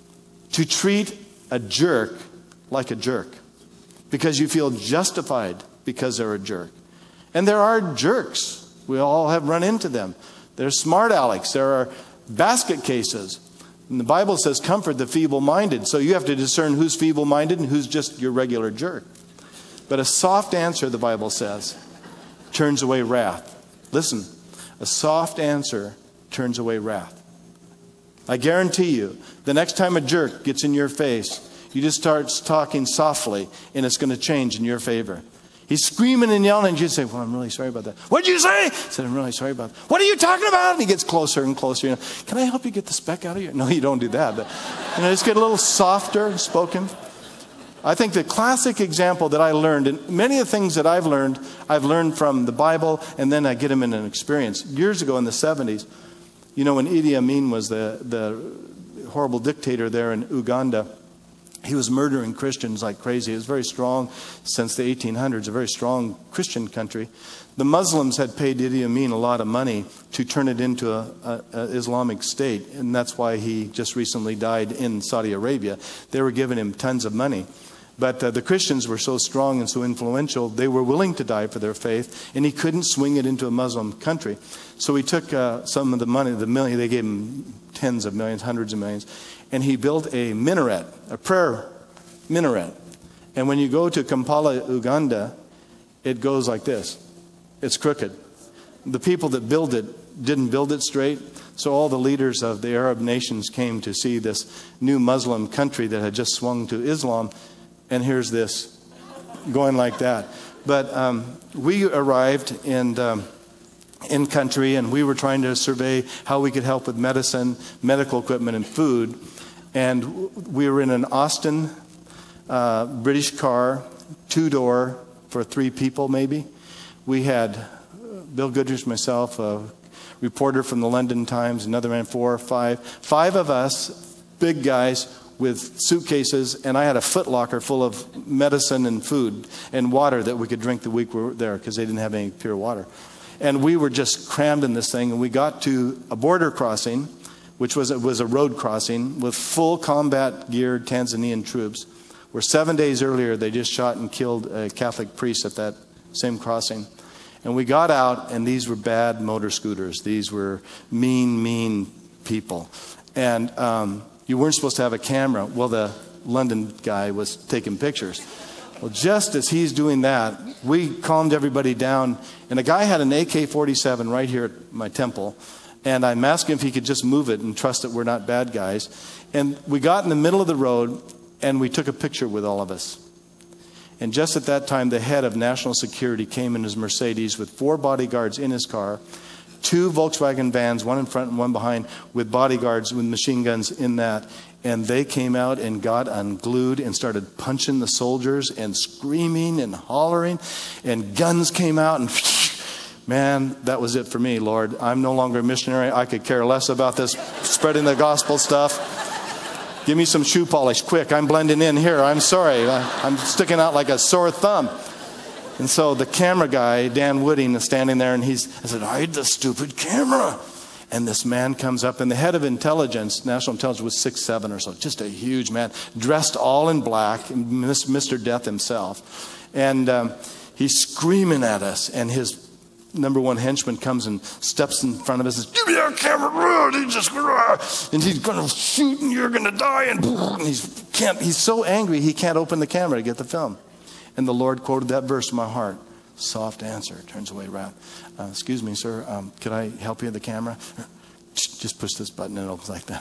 Speaker 1: to treat a jerk like a jerk because you feel justified because they're a jerk. And there are jerks. We all have run into them. There's smart alecks. There are basket cases. And the Bible says, comfort the feeble-minded. So you have to discern who's feeble-minded and who's just your regular jerk. But a soft answer, the Bible says, turns away wrath. Listen, a soft answer turns away wrath. I guarantee you, the next time a jerk gets in your face, you just start talking softly, and it's going to change in your favor. He's screaming and yelling, and you say, well, I'm really sorry about that. What did you say? I said, I'm really sorry about that. What are you talking about? And he gets closer and closer. You know, can I help you get the speck out of here? No, you don't do that. But you know, just get a little softer spoken. I think the classic example that I learned, and many of the things that I've learned, I've learned from the Bible, and then I get them in an experience. Years ago in the seventies, you know, when Idi Amin was the, the horrible dictator there in Uganda, he was murdering Christians like crazy. It was very strong since the eighteen hundreds, a very strong Christian country. The Muslims had paid Idi Amin a lot of money to turn it into an Islamic state, and that's why he just recently died in Saudi Arabia. They were giving him tons of money. But uh, the Christians were so strong and so influential, they were willing to die for their faith, and he couldn't swing it into a Muslim country. So he took uh, some of the money, the million, they gave him tens of millions, hundreds of millions, and he built a minaret, a prayer minaret. And when you go to Kampala, Uganda, it goes like this. It's crooked. The people that build it didn't build it straight. So all the leaders of the Arab nations came to see this new Muslim country that had just swung to Islam. And here's this going like that. But um, we arrived in, um, in country, and we were trying to survey how we could help with medicine, medical equipment, and food. And we were in an Austin, uh, British car, two-door for three people maybe. We had Bill Goodrich, myself, a reporter from the London Times, another man, four or five. Five of us, big guys, with suitcases, and I had a foot locker full of medicine and food and water that we could drink the week we were there because they didn't have any pure water. And we were just crammed in this thing, and we got to a border crossing, which was, was a road crossing with full combat geared Tanzanian troops, where seven days earlier they just shot and killed a Catholic priest at that same crossing. And we got out, and these were bad motor scooters. These were mean, mean people. And um, you weren't supposed to have a camera. Well, the London guy was taking pictures. Well, just as he's doing that, we calmed everybody down. And a guy had an A K forty-seven right here at my temple. And I'm asking if he could just move it and trust that we're not bad guys. And we got in the middle of the road, and we took a picture with all of us. And just at that time, the head of national security came in his Mercedes with four bodyguards in his car, two Volkswagen vans, one in front and one behind, with bodyguards with machine guns in that. And they came out and got unglued and started punching the soldiers and screaming and hollering. And guns came out, and man, that was it for me, Lord. I'm no longer a missionary. I could care less about this spreading the gospel stuff. Give me some shoe polish, quick. I'm blending in here. I'm sorry. I'm sticking out like a sore thumb. And so the camera guy, Dan Wooding, is standing there, and he's, I said, hide the stupid camera. And this man comes up, and the head of intelligence, national intelligence, was six seven or so, just a huge man, dressed all in black, Mister Death himself. And um, he's screaming at us, and his number one henchman comes and steps in front of us and says, give me that camera, and he's just, and he's going to shoot, and you're going to die. And, and he's, can't, he's so angry, he can't open the camera to get the film. And the Lord quoted that verse in my heart. Soft answer turns away wrath. Uh, excuse me, sir, um, could I help you with the camera? Just push this button and it opens like that.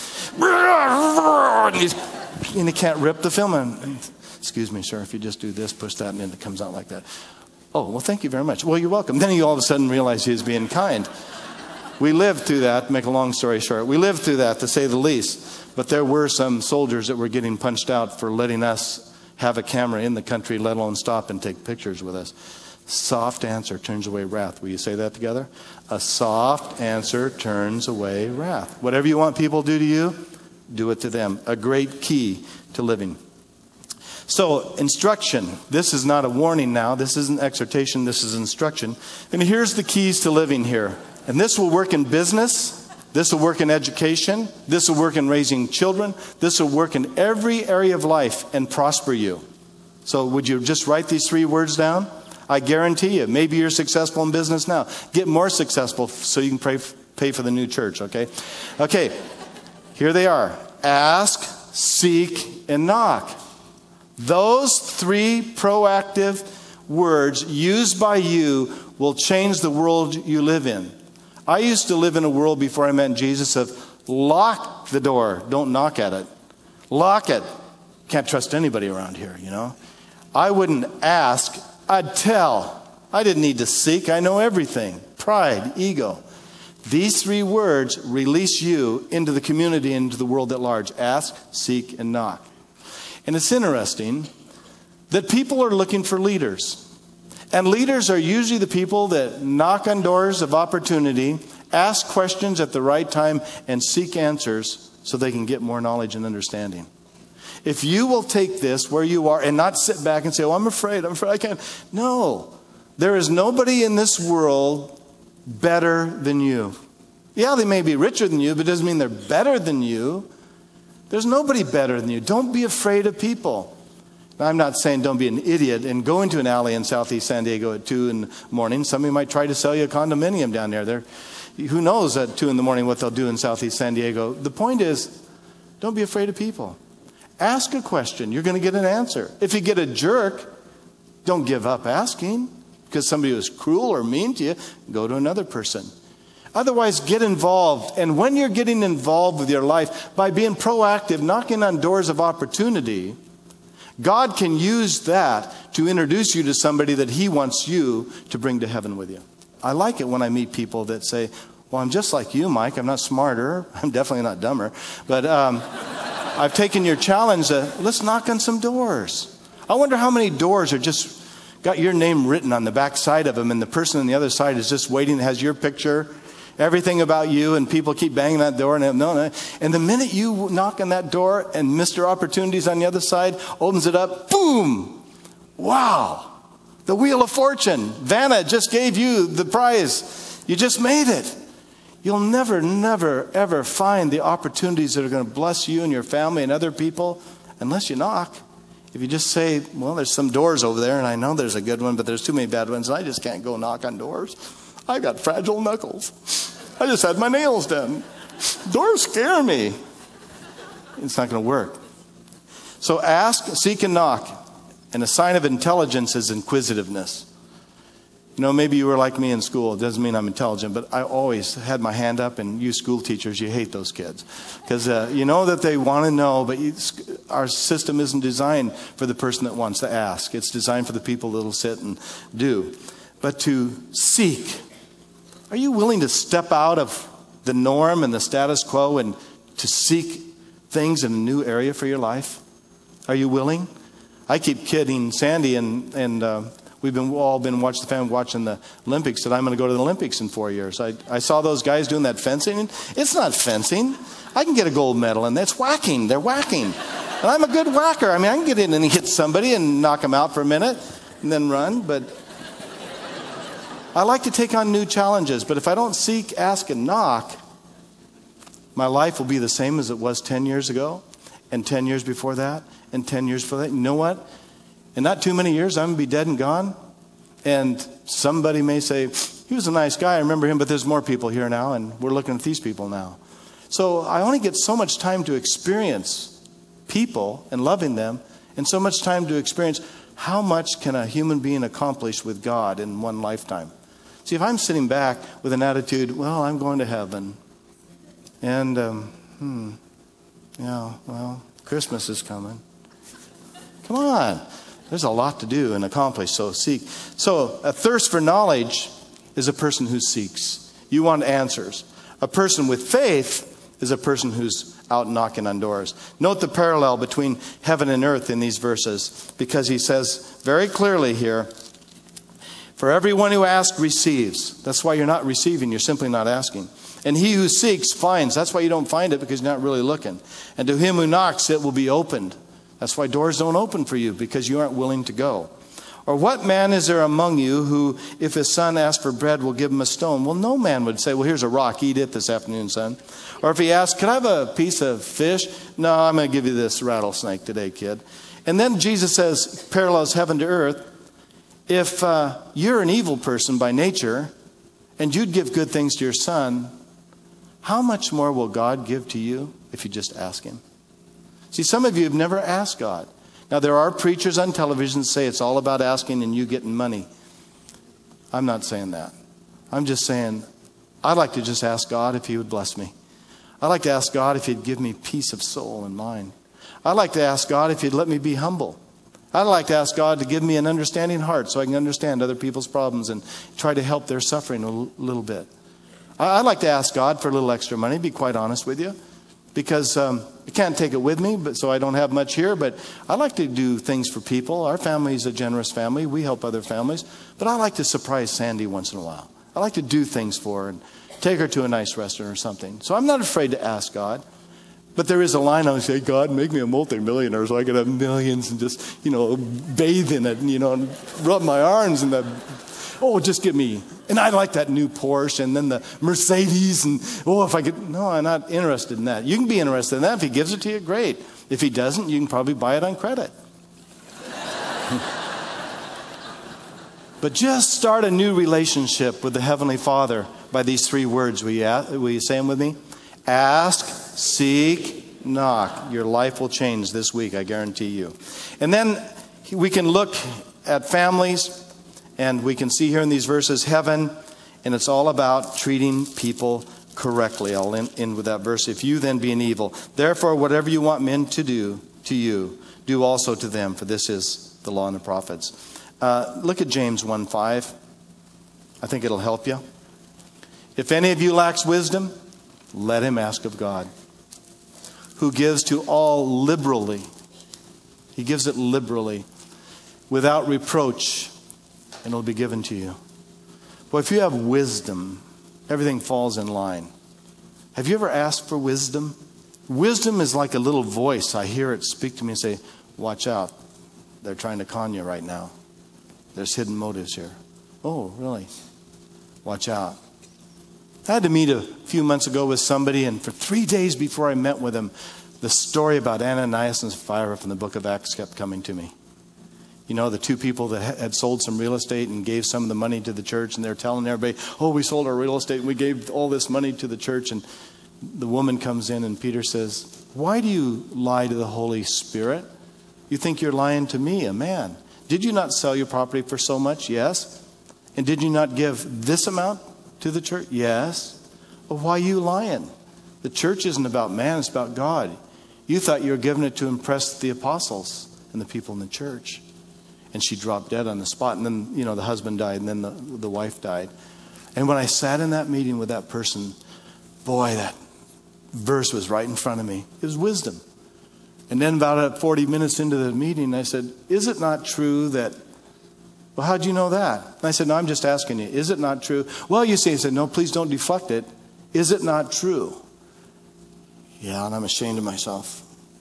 Speaker 1: and, he's, and he can't rip the film. And, excuse me, sir, if you just do this, push that, and then it comes out like that. Oh, well, thank you very much. Well, you're welcome. Then he all of a sudden realized he was being kind. We lived through that, make a long story short. We lived through that, to say the least. But there were some soldiers that were getting punched out for letting us have a camera in the country, let alone stop and take pictures with us. Soft answer turns away wrath. Will you say that together? A soft answer turns away wrath. Whatever you want people to do to you, do it to them. A great key to living. So, instruction. This is not a warning now. This isn't exhortation. This is instruction. And here's the keys to living here. And this will work in business. This will work in education. This will work in raising children. This will work in every area of life and prosper you. So, would you just write these three words down? I guarantee you, maybe you're successful in business now. Get more successful so you can pray, pay for the new church, okay? Okay, here they are. Ask, seek, and knock. Those three proactive words used by you will change the world you live in. I used to live in a world before I met Jesus of lock the door, don't knock at it. Lock it. Can't trust anybody around here, you know. I wouldn't ask, I'd tell. I didn't need to seek, I know everything. Pride, ego. These three words release you into the community, into the world at large. Ask, seek, and knock. And it's interesting that people are looking for leaders. And leaders are usually the people that knock on doors of opportunity, ask questions at the right time, and seek answers so they can get more knowledge and understanding. If you will take this where you are and not sit back and say, oh, I'm afraid, I'm afraid I can't. No, there is nobody in this world better than you. Yeah, they may be richer than you, but it doesn't mean they're better than you. There's nobody better than you. Don't be afraid of people. Now, I'm not saying don't be an idiot and go into an alley in Southeast San Diego at two in the morning. Somebody might try to sell you a condominium down there. They're, who knows at two in the morning what they'll do in Southeast San Diego. The point is, don't be afraid of people. Ask a question. You're going to get an answer. If you get a jerk, don't give up asking because somebody was cruel or mean to you. Go to another person. Otherwise, get involved. And when you're getting involved with your life, by being proactive, knocking on doors of opportunity, God can use that to introduce you to somebody that he wants you to bring to heaven with you. I like it when I meet people that say, well, I'm just like you, Mike. I'm not smarter. I'm definitely not dumber. But um, I've taken your challenge. Uh, let's knock on some doors. I wonder how many doors are just got your name written on the back side of them, and the person on the other side is just waiting, has your picture, everything about you, and people keep banging that door. And no, no. And the minute you knock on that door and Mister Opportunities on the other side opens it up, boom! Wow! The Wheel of Fortune. Vanna just gave you the prize. You just made it. You'll never, never, ever find the opportunities that are going to bless you and your family and other people unless you knock. If you just say, well, there's some doors over there, and I know there's a good one, but there's too many bad ones, and I just can't go knock on doors. I got fragile knuckles. I just had my nails done. Doors scare me. It's not going to work. So ask, seek, and knock. And a sign of intelligence is inquisitiveness. You know, maybe you were like me in school. It doesn't mean I'm intelligent, but I always had my hand up, and you school teachers, you hate those kids. Because uh, you know that they want to know, but you, our system isn't designed for the person that wants to ask. It's designed for the people that will sit and do. But to seek. Are you willing to step out of the norm and the status quo and to seek things in a new area for your life? Are you willing? I keep kidding Sandy, and and uh, we've been all been watching the family watching the Olympics, that I'm going to go to the Olympics in four years. I, I saw those guys doing that fencing. And it's not fencing. I can get a gold medal, and that's whacking. They're whacking. And I'm a good whacker. I mean, I can get in and hit somebody and knock them out for a minute and then run. But I like to take on new challenges. But if I don't seek, ask, and knock, my life will be the same as it was ten years ago, and ten years before that, and ten years before that. You know what? In not too many years, I'm going to be dead and gone. And somebody may say, he was a nice guy, I remember him, but there's more people here now, and we're looking at these people now. So I only get so much time to experience people and loving them, and so much time to experience how much can a human being accomplish with God in one lifetime. See, if I'm sitting back with an attitude, well, I'm going to heaven, and, um, hmm, yeah, well, Christmas is coming. Come on. There's a lot to do and accomplish, so seek. So a thirst for knowledge is a person who seeks. You want answers. A person with faith is a person who's out knocking on doors. Note the parallel between heaven and earth in these verses, because he says very clearly here, for everyone who asks receives. That's why you're not receiving, you're simply not asking. And he who seeks finds. That's why you don't find it, because you're not really looking. And to him who knocks, it will be opened. That's why doors don't open for you, because you aren't willing to go. Or what man is there among you who, if his son asks for bread, will give him a stone? Well, no man would say, well, here's a rock. Eat it this afternoon, son. Or if he asks, could I have a piece of fish? No, I'm going to give you this rattlesnake today, kid. And then Jesus says, parallels heaven to earth. If uh, you're an evil person by nature, and you'd give good things to your son, how much more will God give to you if you just ask him? See, some of you have never asked God. Now, there are preachers on television that say it's all about asking and you getting money. I'm not saying that. I'm just saying I'd like to just ask God if he would bless me. I'd like to ask God if he'd give me peace of soul and mind. I'd like to ask God if he'd let me be humble. I'd like to ask God to give me an understanding heart so I can understand other people's problems and try to help their suffering a little bit. I'd like to ask God for a little extra money, be quite honest with you. Because um, I can't take it with me, but so I don't have much here. But I like to do things for people. Our family is a generous family. We help other families. But I like to surprise Sandy once in a while. I like to do things for her and take her to a nice restaurant or something. So I'm not afraid to ask God. But there is a line I would say, God, make me a multimillionaire so I can have millions and just, you know, bathe in it and, you know, and rub my arms in the... Oh, just give me, and I like that new Porsche and then the Mercedes and, oh, if I could, no, I'm not interested in that. You can be interested in that. If he gives it to you, great. If he doesn't, you can probably buy it on credit. But just start a new relationship with the Heavenly Father by these three words. Will you, will you say them with me? Ask, seek, knock. Your life will change this week, I guarantee you. And then we can look at families, and we can see here in these verses heaven, and it's all about treating people correctly. I'll end, end with that verse. If you then be an evil, therefore whatever you want men to do to you, do also to them, for this is the law and the prophets. Uh, look at James one five. I think it'll help you. If any of you lacks wisdom, let him ask of God, who gives to all liberally. He gives it liberally, without reproach, and it'll be given to you. Well, if you have wisdom, everything falls in line. Have you ever asked for wisdom? Wisdom is like a little voice. I hear it speak to me and say, watch out. They're trying to con you right now. There's hidden motives here. Oh, really? Watch out. I had to meet a few months ago with somebody, and for three days before I met with him, the story about Ananias and Sapphira from the book of Acts kept coming to me. You know, the two people that had sold some real estate and gave some of the money to the church, and they're telling everybody, oh, we sold our real estate and we gave all this money to the church. And the woman comes in and Peter says, why do you lie to the Holy Spirit? You think you're lying to me, a man. Did you not sell your property for so much? Yes. And did you not give this amount to the church? Yes. Well, why are you lying? The church isn't about man, it's about God. You thought you were giving it to impress the apostles and the people in the church. And she dropped dead on the spot. And then, you know, the husband died, and then the, the wife died. And when I sat in that meeting with that person, boy, that verse was right in front of me. It was wisdom. And then about forty minutes into the meeting, I said, is it not true that, well, how'd you know that? And I said, no, I'm just asking you, is it not true? Well, you see, he said, no, please don't deflect it. Is it not true? Yeah, and I'm ashamed of myself.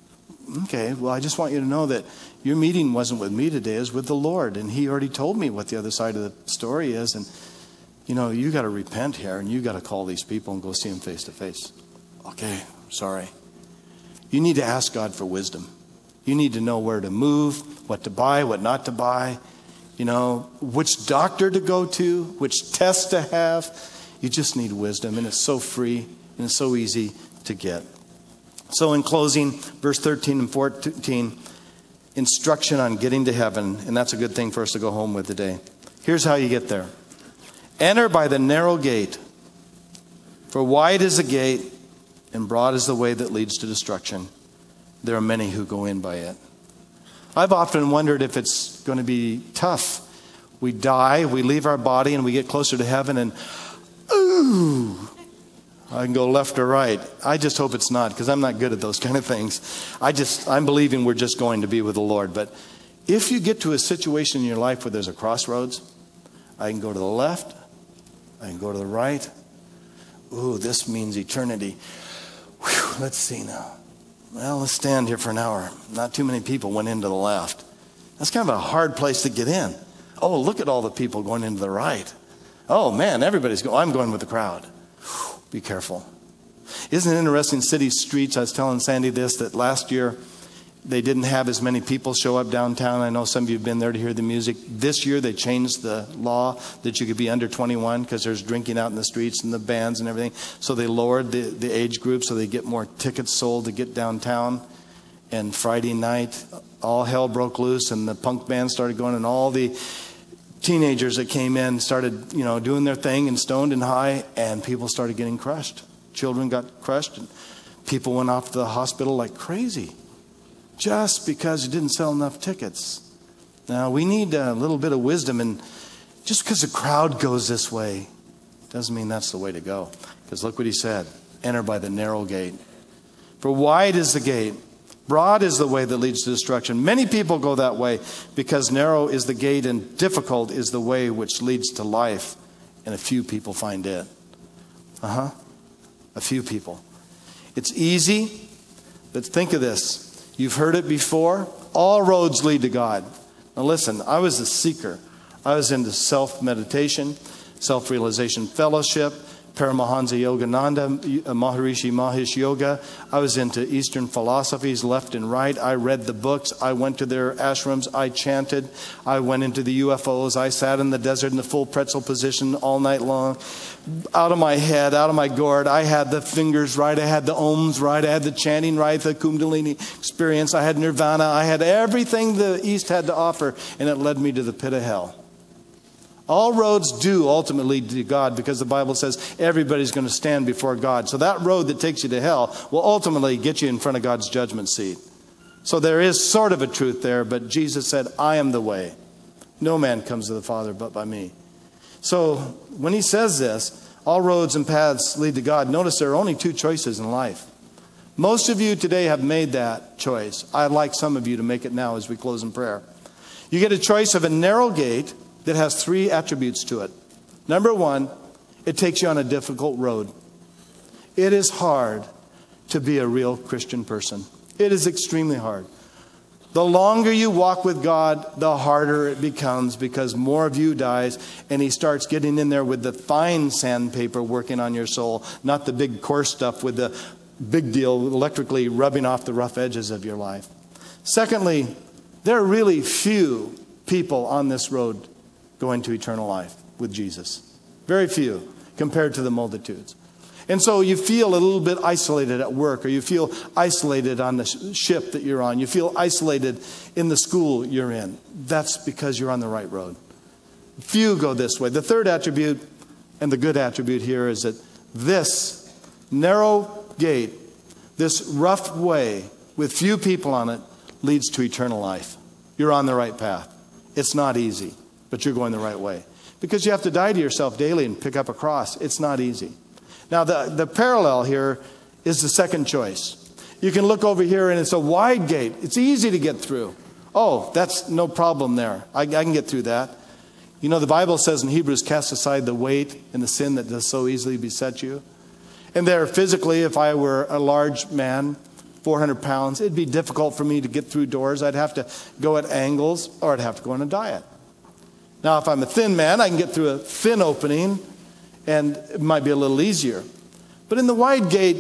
Speaker 1: Okay, well, I just want you to know that your meeting wasn't with me today, it was with the Lord. And he already told me what the other side of the story is. And, you know, you got to repent here, and you got to call these people and go see them face to face. Okay, sorry. You need to ask God for wisdom. You need to know where to move, what to buy, what not to buy. You know, which doctor to go to, which test to have. You just need wisdom, and it's so free, and it's so easy to get. So in closing, verse thirteen and fourteen, instruction on getting to heaven, and that's a good thing for us to go home with today. Here's how you get there. Enter by the narrow gate, for wide is the gate, and broad is the way that leads to destruction. There are many who go in by it. I've often wondered if it's going to be tough. We die, we leave our body, and we get closer to heaven, and ooh, I can go left or right. I just hope it's not, because I'm not good at those kind of things. I just, I'm believing we're just going to be with the Lord. But if you get to a situation in your life where there's a crossroads, I can go to the left, I can go to the right. Ooh, this means eternity. Whew, let's see now. Well, let's stand here for an hour. Not too many people went into the left. That's kind of a hard place to get in. Oh, look at all the people going into the right. Oh, man, everybody's going. I'm going with the crowd. Whew, be careful. Isn't it interesting, city streets? I was telling Sandy this, that last year they didn't have as many people show up downtown. I know some of you have been there to hear the music. This year they changed the law that you could be under twenty-one because there's drinking out in the streets and the bands and everything. So they lowered the, the age group so they get more tickets sold to get downtown. And Friday night, all hell broke loose, and the punk band started going, and all the teenagers that came in started, you know, doing their thing and stoned and high, and people started getting crushed. Children got crushed, and people went off to the hospital like crazy. Just because you didn't sell enough tickets. Now, we need a little bit of wisdom. And just because the crowd goes this way doesn't mean that's the way to go. Because look what he said. Enter by the narrow gate. For wide is the gate. Broad is the way that leads to destruction. Many people go that way because narrow is the gate and difficult is the way which leads to life. And a few people find it. Uh-huh. A few people. It's easy, but think of this. You've heard it before. All roads lead to God. Now listen, I was a seeker. I was into self-meditation, self-realization fellowship, Paramahansa Yogananda, Maharishi Mahesh Yoga. I was into Eastern philosophies left and right. I read the books. I went to their ashrams. I chanted. I went into the U F Os. I sat in the desert in the full pretzel position all night long. Out of my head, out of my gourd. I had the fingers right. I had the ohms right. I had the chanting right, the Kundalini experience. I had nirvana. I had everything the East had to offer, and it led me to the pit of hell. All roads do ultimately lead to God, because the Bible says everybody's going to stand before God. So that road that takes you to hell will ultimately get you in front of God's judgment seat. So there is sort of a truth there, but Jesus said, I am the way. No man comes to the Father but by me. So when he says this, all roads and paths lead to God, notice there are only two choices in life. Most of you today have made that choice. I'd like some of you to make it now as we close in prayer. You get a choice of a narrow gate that has three attributes to it. Number one, it takes you on a difficult road. It is hard to be a real Christian person. It is extremely hard. The longer you walk with God, the harder it becomes, because more of you dies, and he starts getting in there with the fine sandpaper working on your soul, not the big coarse stuff with the big deal electrically rubbing off the rough edges of your life. Secondly, there are really few people on this road going to eternal life with Jesus. Very few compared to the multitudes. And so you feel a little bit isolated at work, or you feel isolated on the ship that you're on. You feel isolated in the school you're in. That's because you're on the right road. Few go this way. The third attribute, and the good attribute here, is that this narrow gate, this rough way with few people on it, leads to eternal life. You're on the right path. It's not easy, but you're going the right way. Because you have to die to yourself daily and pick up a cross. It's not easy. Now, the, the parallel here is the second choice. You can look over here and it's a wide gate. It's easy to get through. Oh, that's no problem there. I, I can get through that. You know, the Bible says in Hebrews, cast aside the weight and the sin that does so easily beset you. And there, physically, if I were a large man, four hundred pounds, it'd be difficult for me to get through doors. I'd have to go at angles, or I'd have to go on a diet. Now, if I'm a thin man, I can get through a thin opening, and it might be a little easier. But in the wide gate,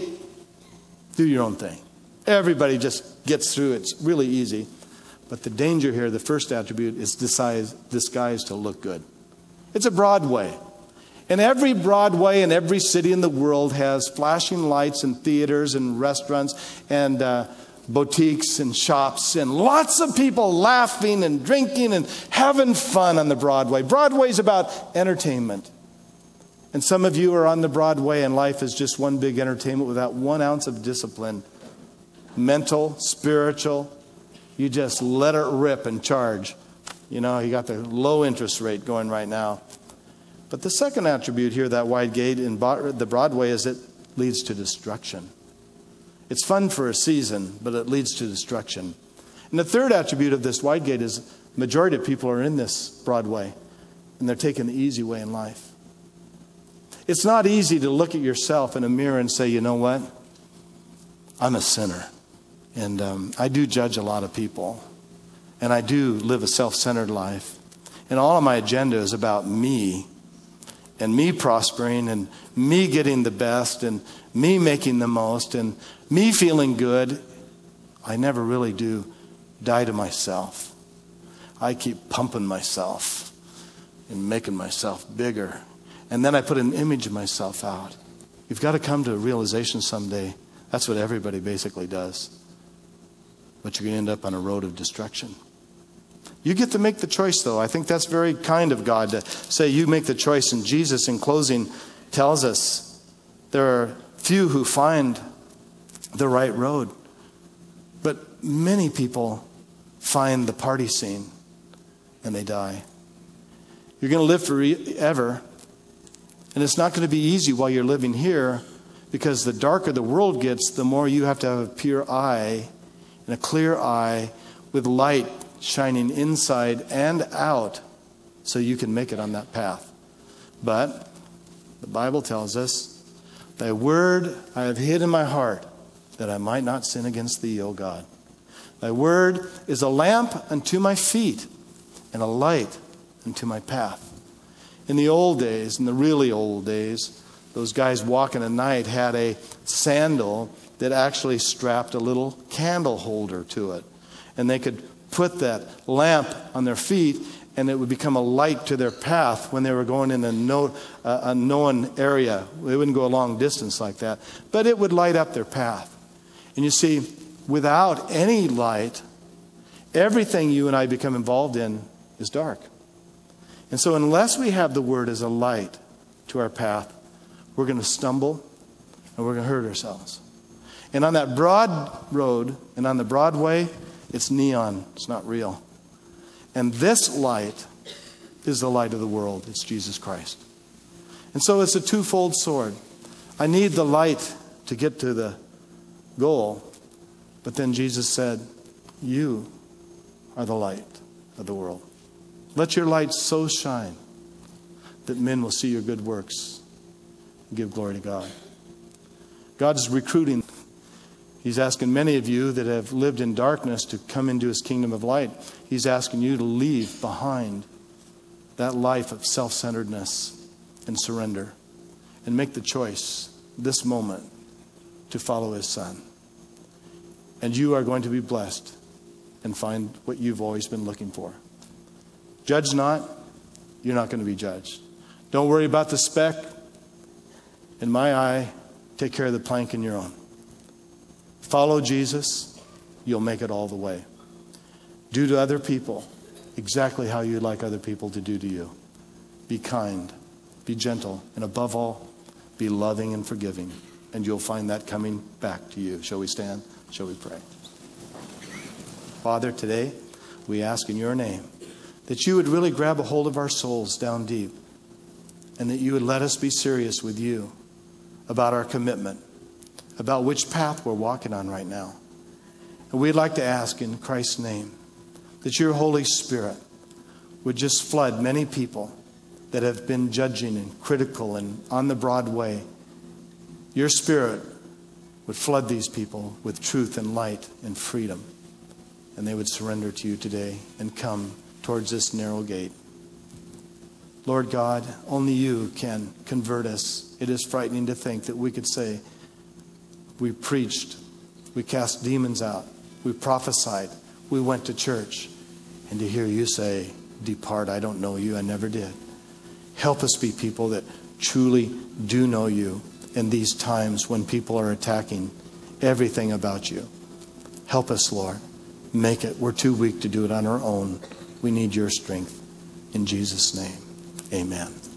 Speaker 1: do your own thing. Everybody just gets through. It's really easy. But the danger here, the first attribute, is disguised, disguised to look good. It's a broad way. And every Broadway in every city in the world has flashing lights and theaters and restaurants and uh, boutiques and shops and lots of people laughing and drinking and having fun on the Broadway. Broadway's about entertainment. And some of you are on the Broadway and life is just one big entertainment without one ounce of discipline. Mental, spiritual. You just let it rip and charge. You know, you got the low interest rate going right now. But the second attribute here, that wide gate in the Broadway, is it leads to destruction. It's fun for a season, but it leads to destruction. And the third attribute of this wide gate is the majority of people are in this Broadway, and they're taking the easy way in life. It's not easy to look at yourself in a mirror and say, you know what? I'm a sinner. And um, I do judge a lot of people. And I do live a self-centered life. And all of my agenda is about me. And me prospering. And me getting the best. And me making the most. And me feeling good. I never really do die to myself. I keep pumping myself. And making myself bigger. And then I put an image of myself out. You've got to come to a realization someday. That's what everybody basically does. But you're going to end up on a road of destruction. You get to make the choice, though. I think that's very kind of God to say you make the choice. And Jesus, in closing, tells us there are few who find the right road. But many people find the party scene and they die. You're going to live forever. And it's not going to be easy while you're living here, because the darker the world gets, the more you have to have a pure eye and a clear eye with light shining inside and out so you can make it on that path. But the Bible tells us, thy word I have hid in my heart that I might not sin against thee, O God. Thy word is a lamp unto my feet and a light unto my path. In the old days, in the really old days,
Speaker 2: those guys walking at night had a sandal that actually strapped a little candle holder to it. And they could put that lamp on their feet, and it would become a light to their path when they were going in a no, uh, unknown area. They wouldn't go a long distance like that, but it would light up their path. And you see, without any light, everything you and I become involved in is dark. And so unless we have the Word as a light to our path, we're going to stumble and we're going to hurt ourselves. And on that broad road and on the broad way, it's neon. It's not real. And this light is the light of the world. It's Jesus Christ. And so it's a twofold sword. I need the light to get to the goal. But then Jesus said, you are the light of the world. Let your light so shine that men will see your good works and give glory to God. God is recruiting. He's asking many of you that have lived in darkness to come into His kingdom of light. He's asking you to leave behind that life of self-centeredness and surrender and make the choice this moment to follow His Son. And you are going to be blessed and find what you've always been looking for. Judge not, you're not going to be judged. Don't worry about the speck in my eye. Take care of the plank in your own. Follow Jesus, you'll make it all the way. Do to other people exactly how you'd like other people to do to you. Be kind, be gentle, and above all, be loving and forgiving. And you'll find that coming back to you. Shall we stand? Shall we pray? Father, today we ask in your name that you would really grab a hold of our souls down deep, and that you would let us be serious with you about our commitment, about which path we're walking on right now. And we'd like to ask in Christ's name that your Holy Spirit would just flood many people that have been judging and critical and on the broad way. Your Spirit would flood these people with truth and light and freedom. And they would surrender to you today and come towards this narrow gate. Lord God, only you can convert us. It is frightening to think that we could say, we preached, we cast demons out, we prophesied, we went to church. And to hear you say, depart, I don't know you, I never did. Help us be people that truly do know you in these times when people are attacking everything about you. Help us, Lord. Make it. We're too weak to do it on our own. We need your strength. In Jesus' name, amen.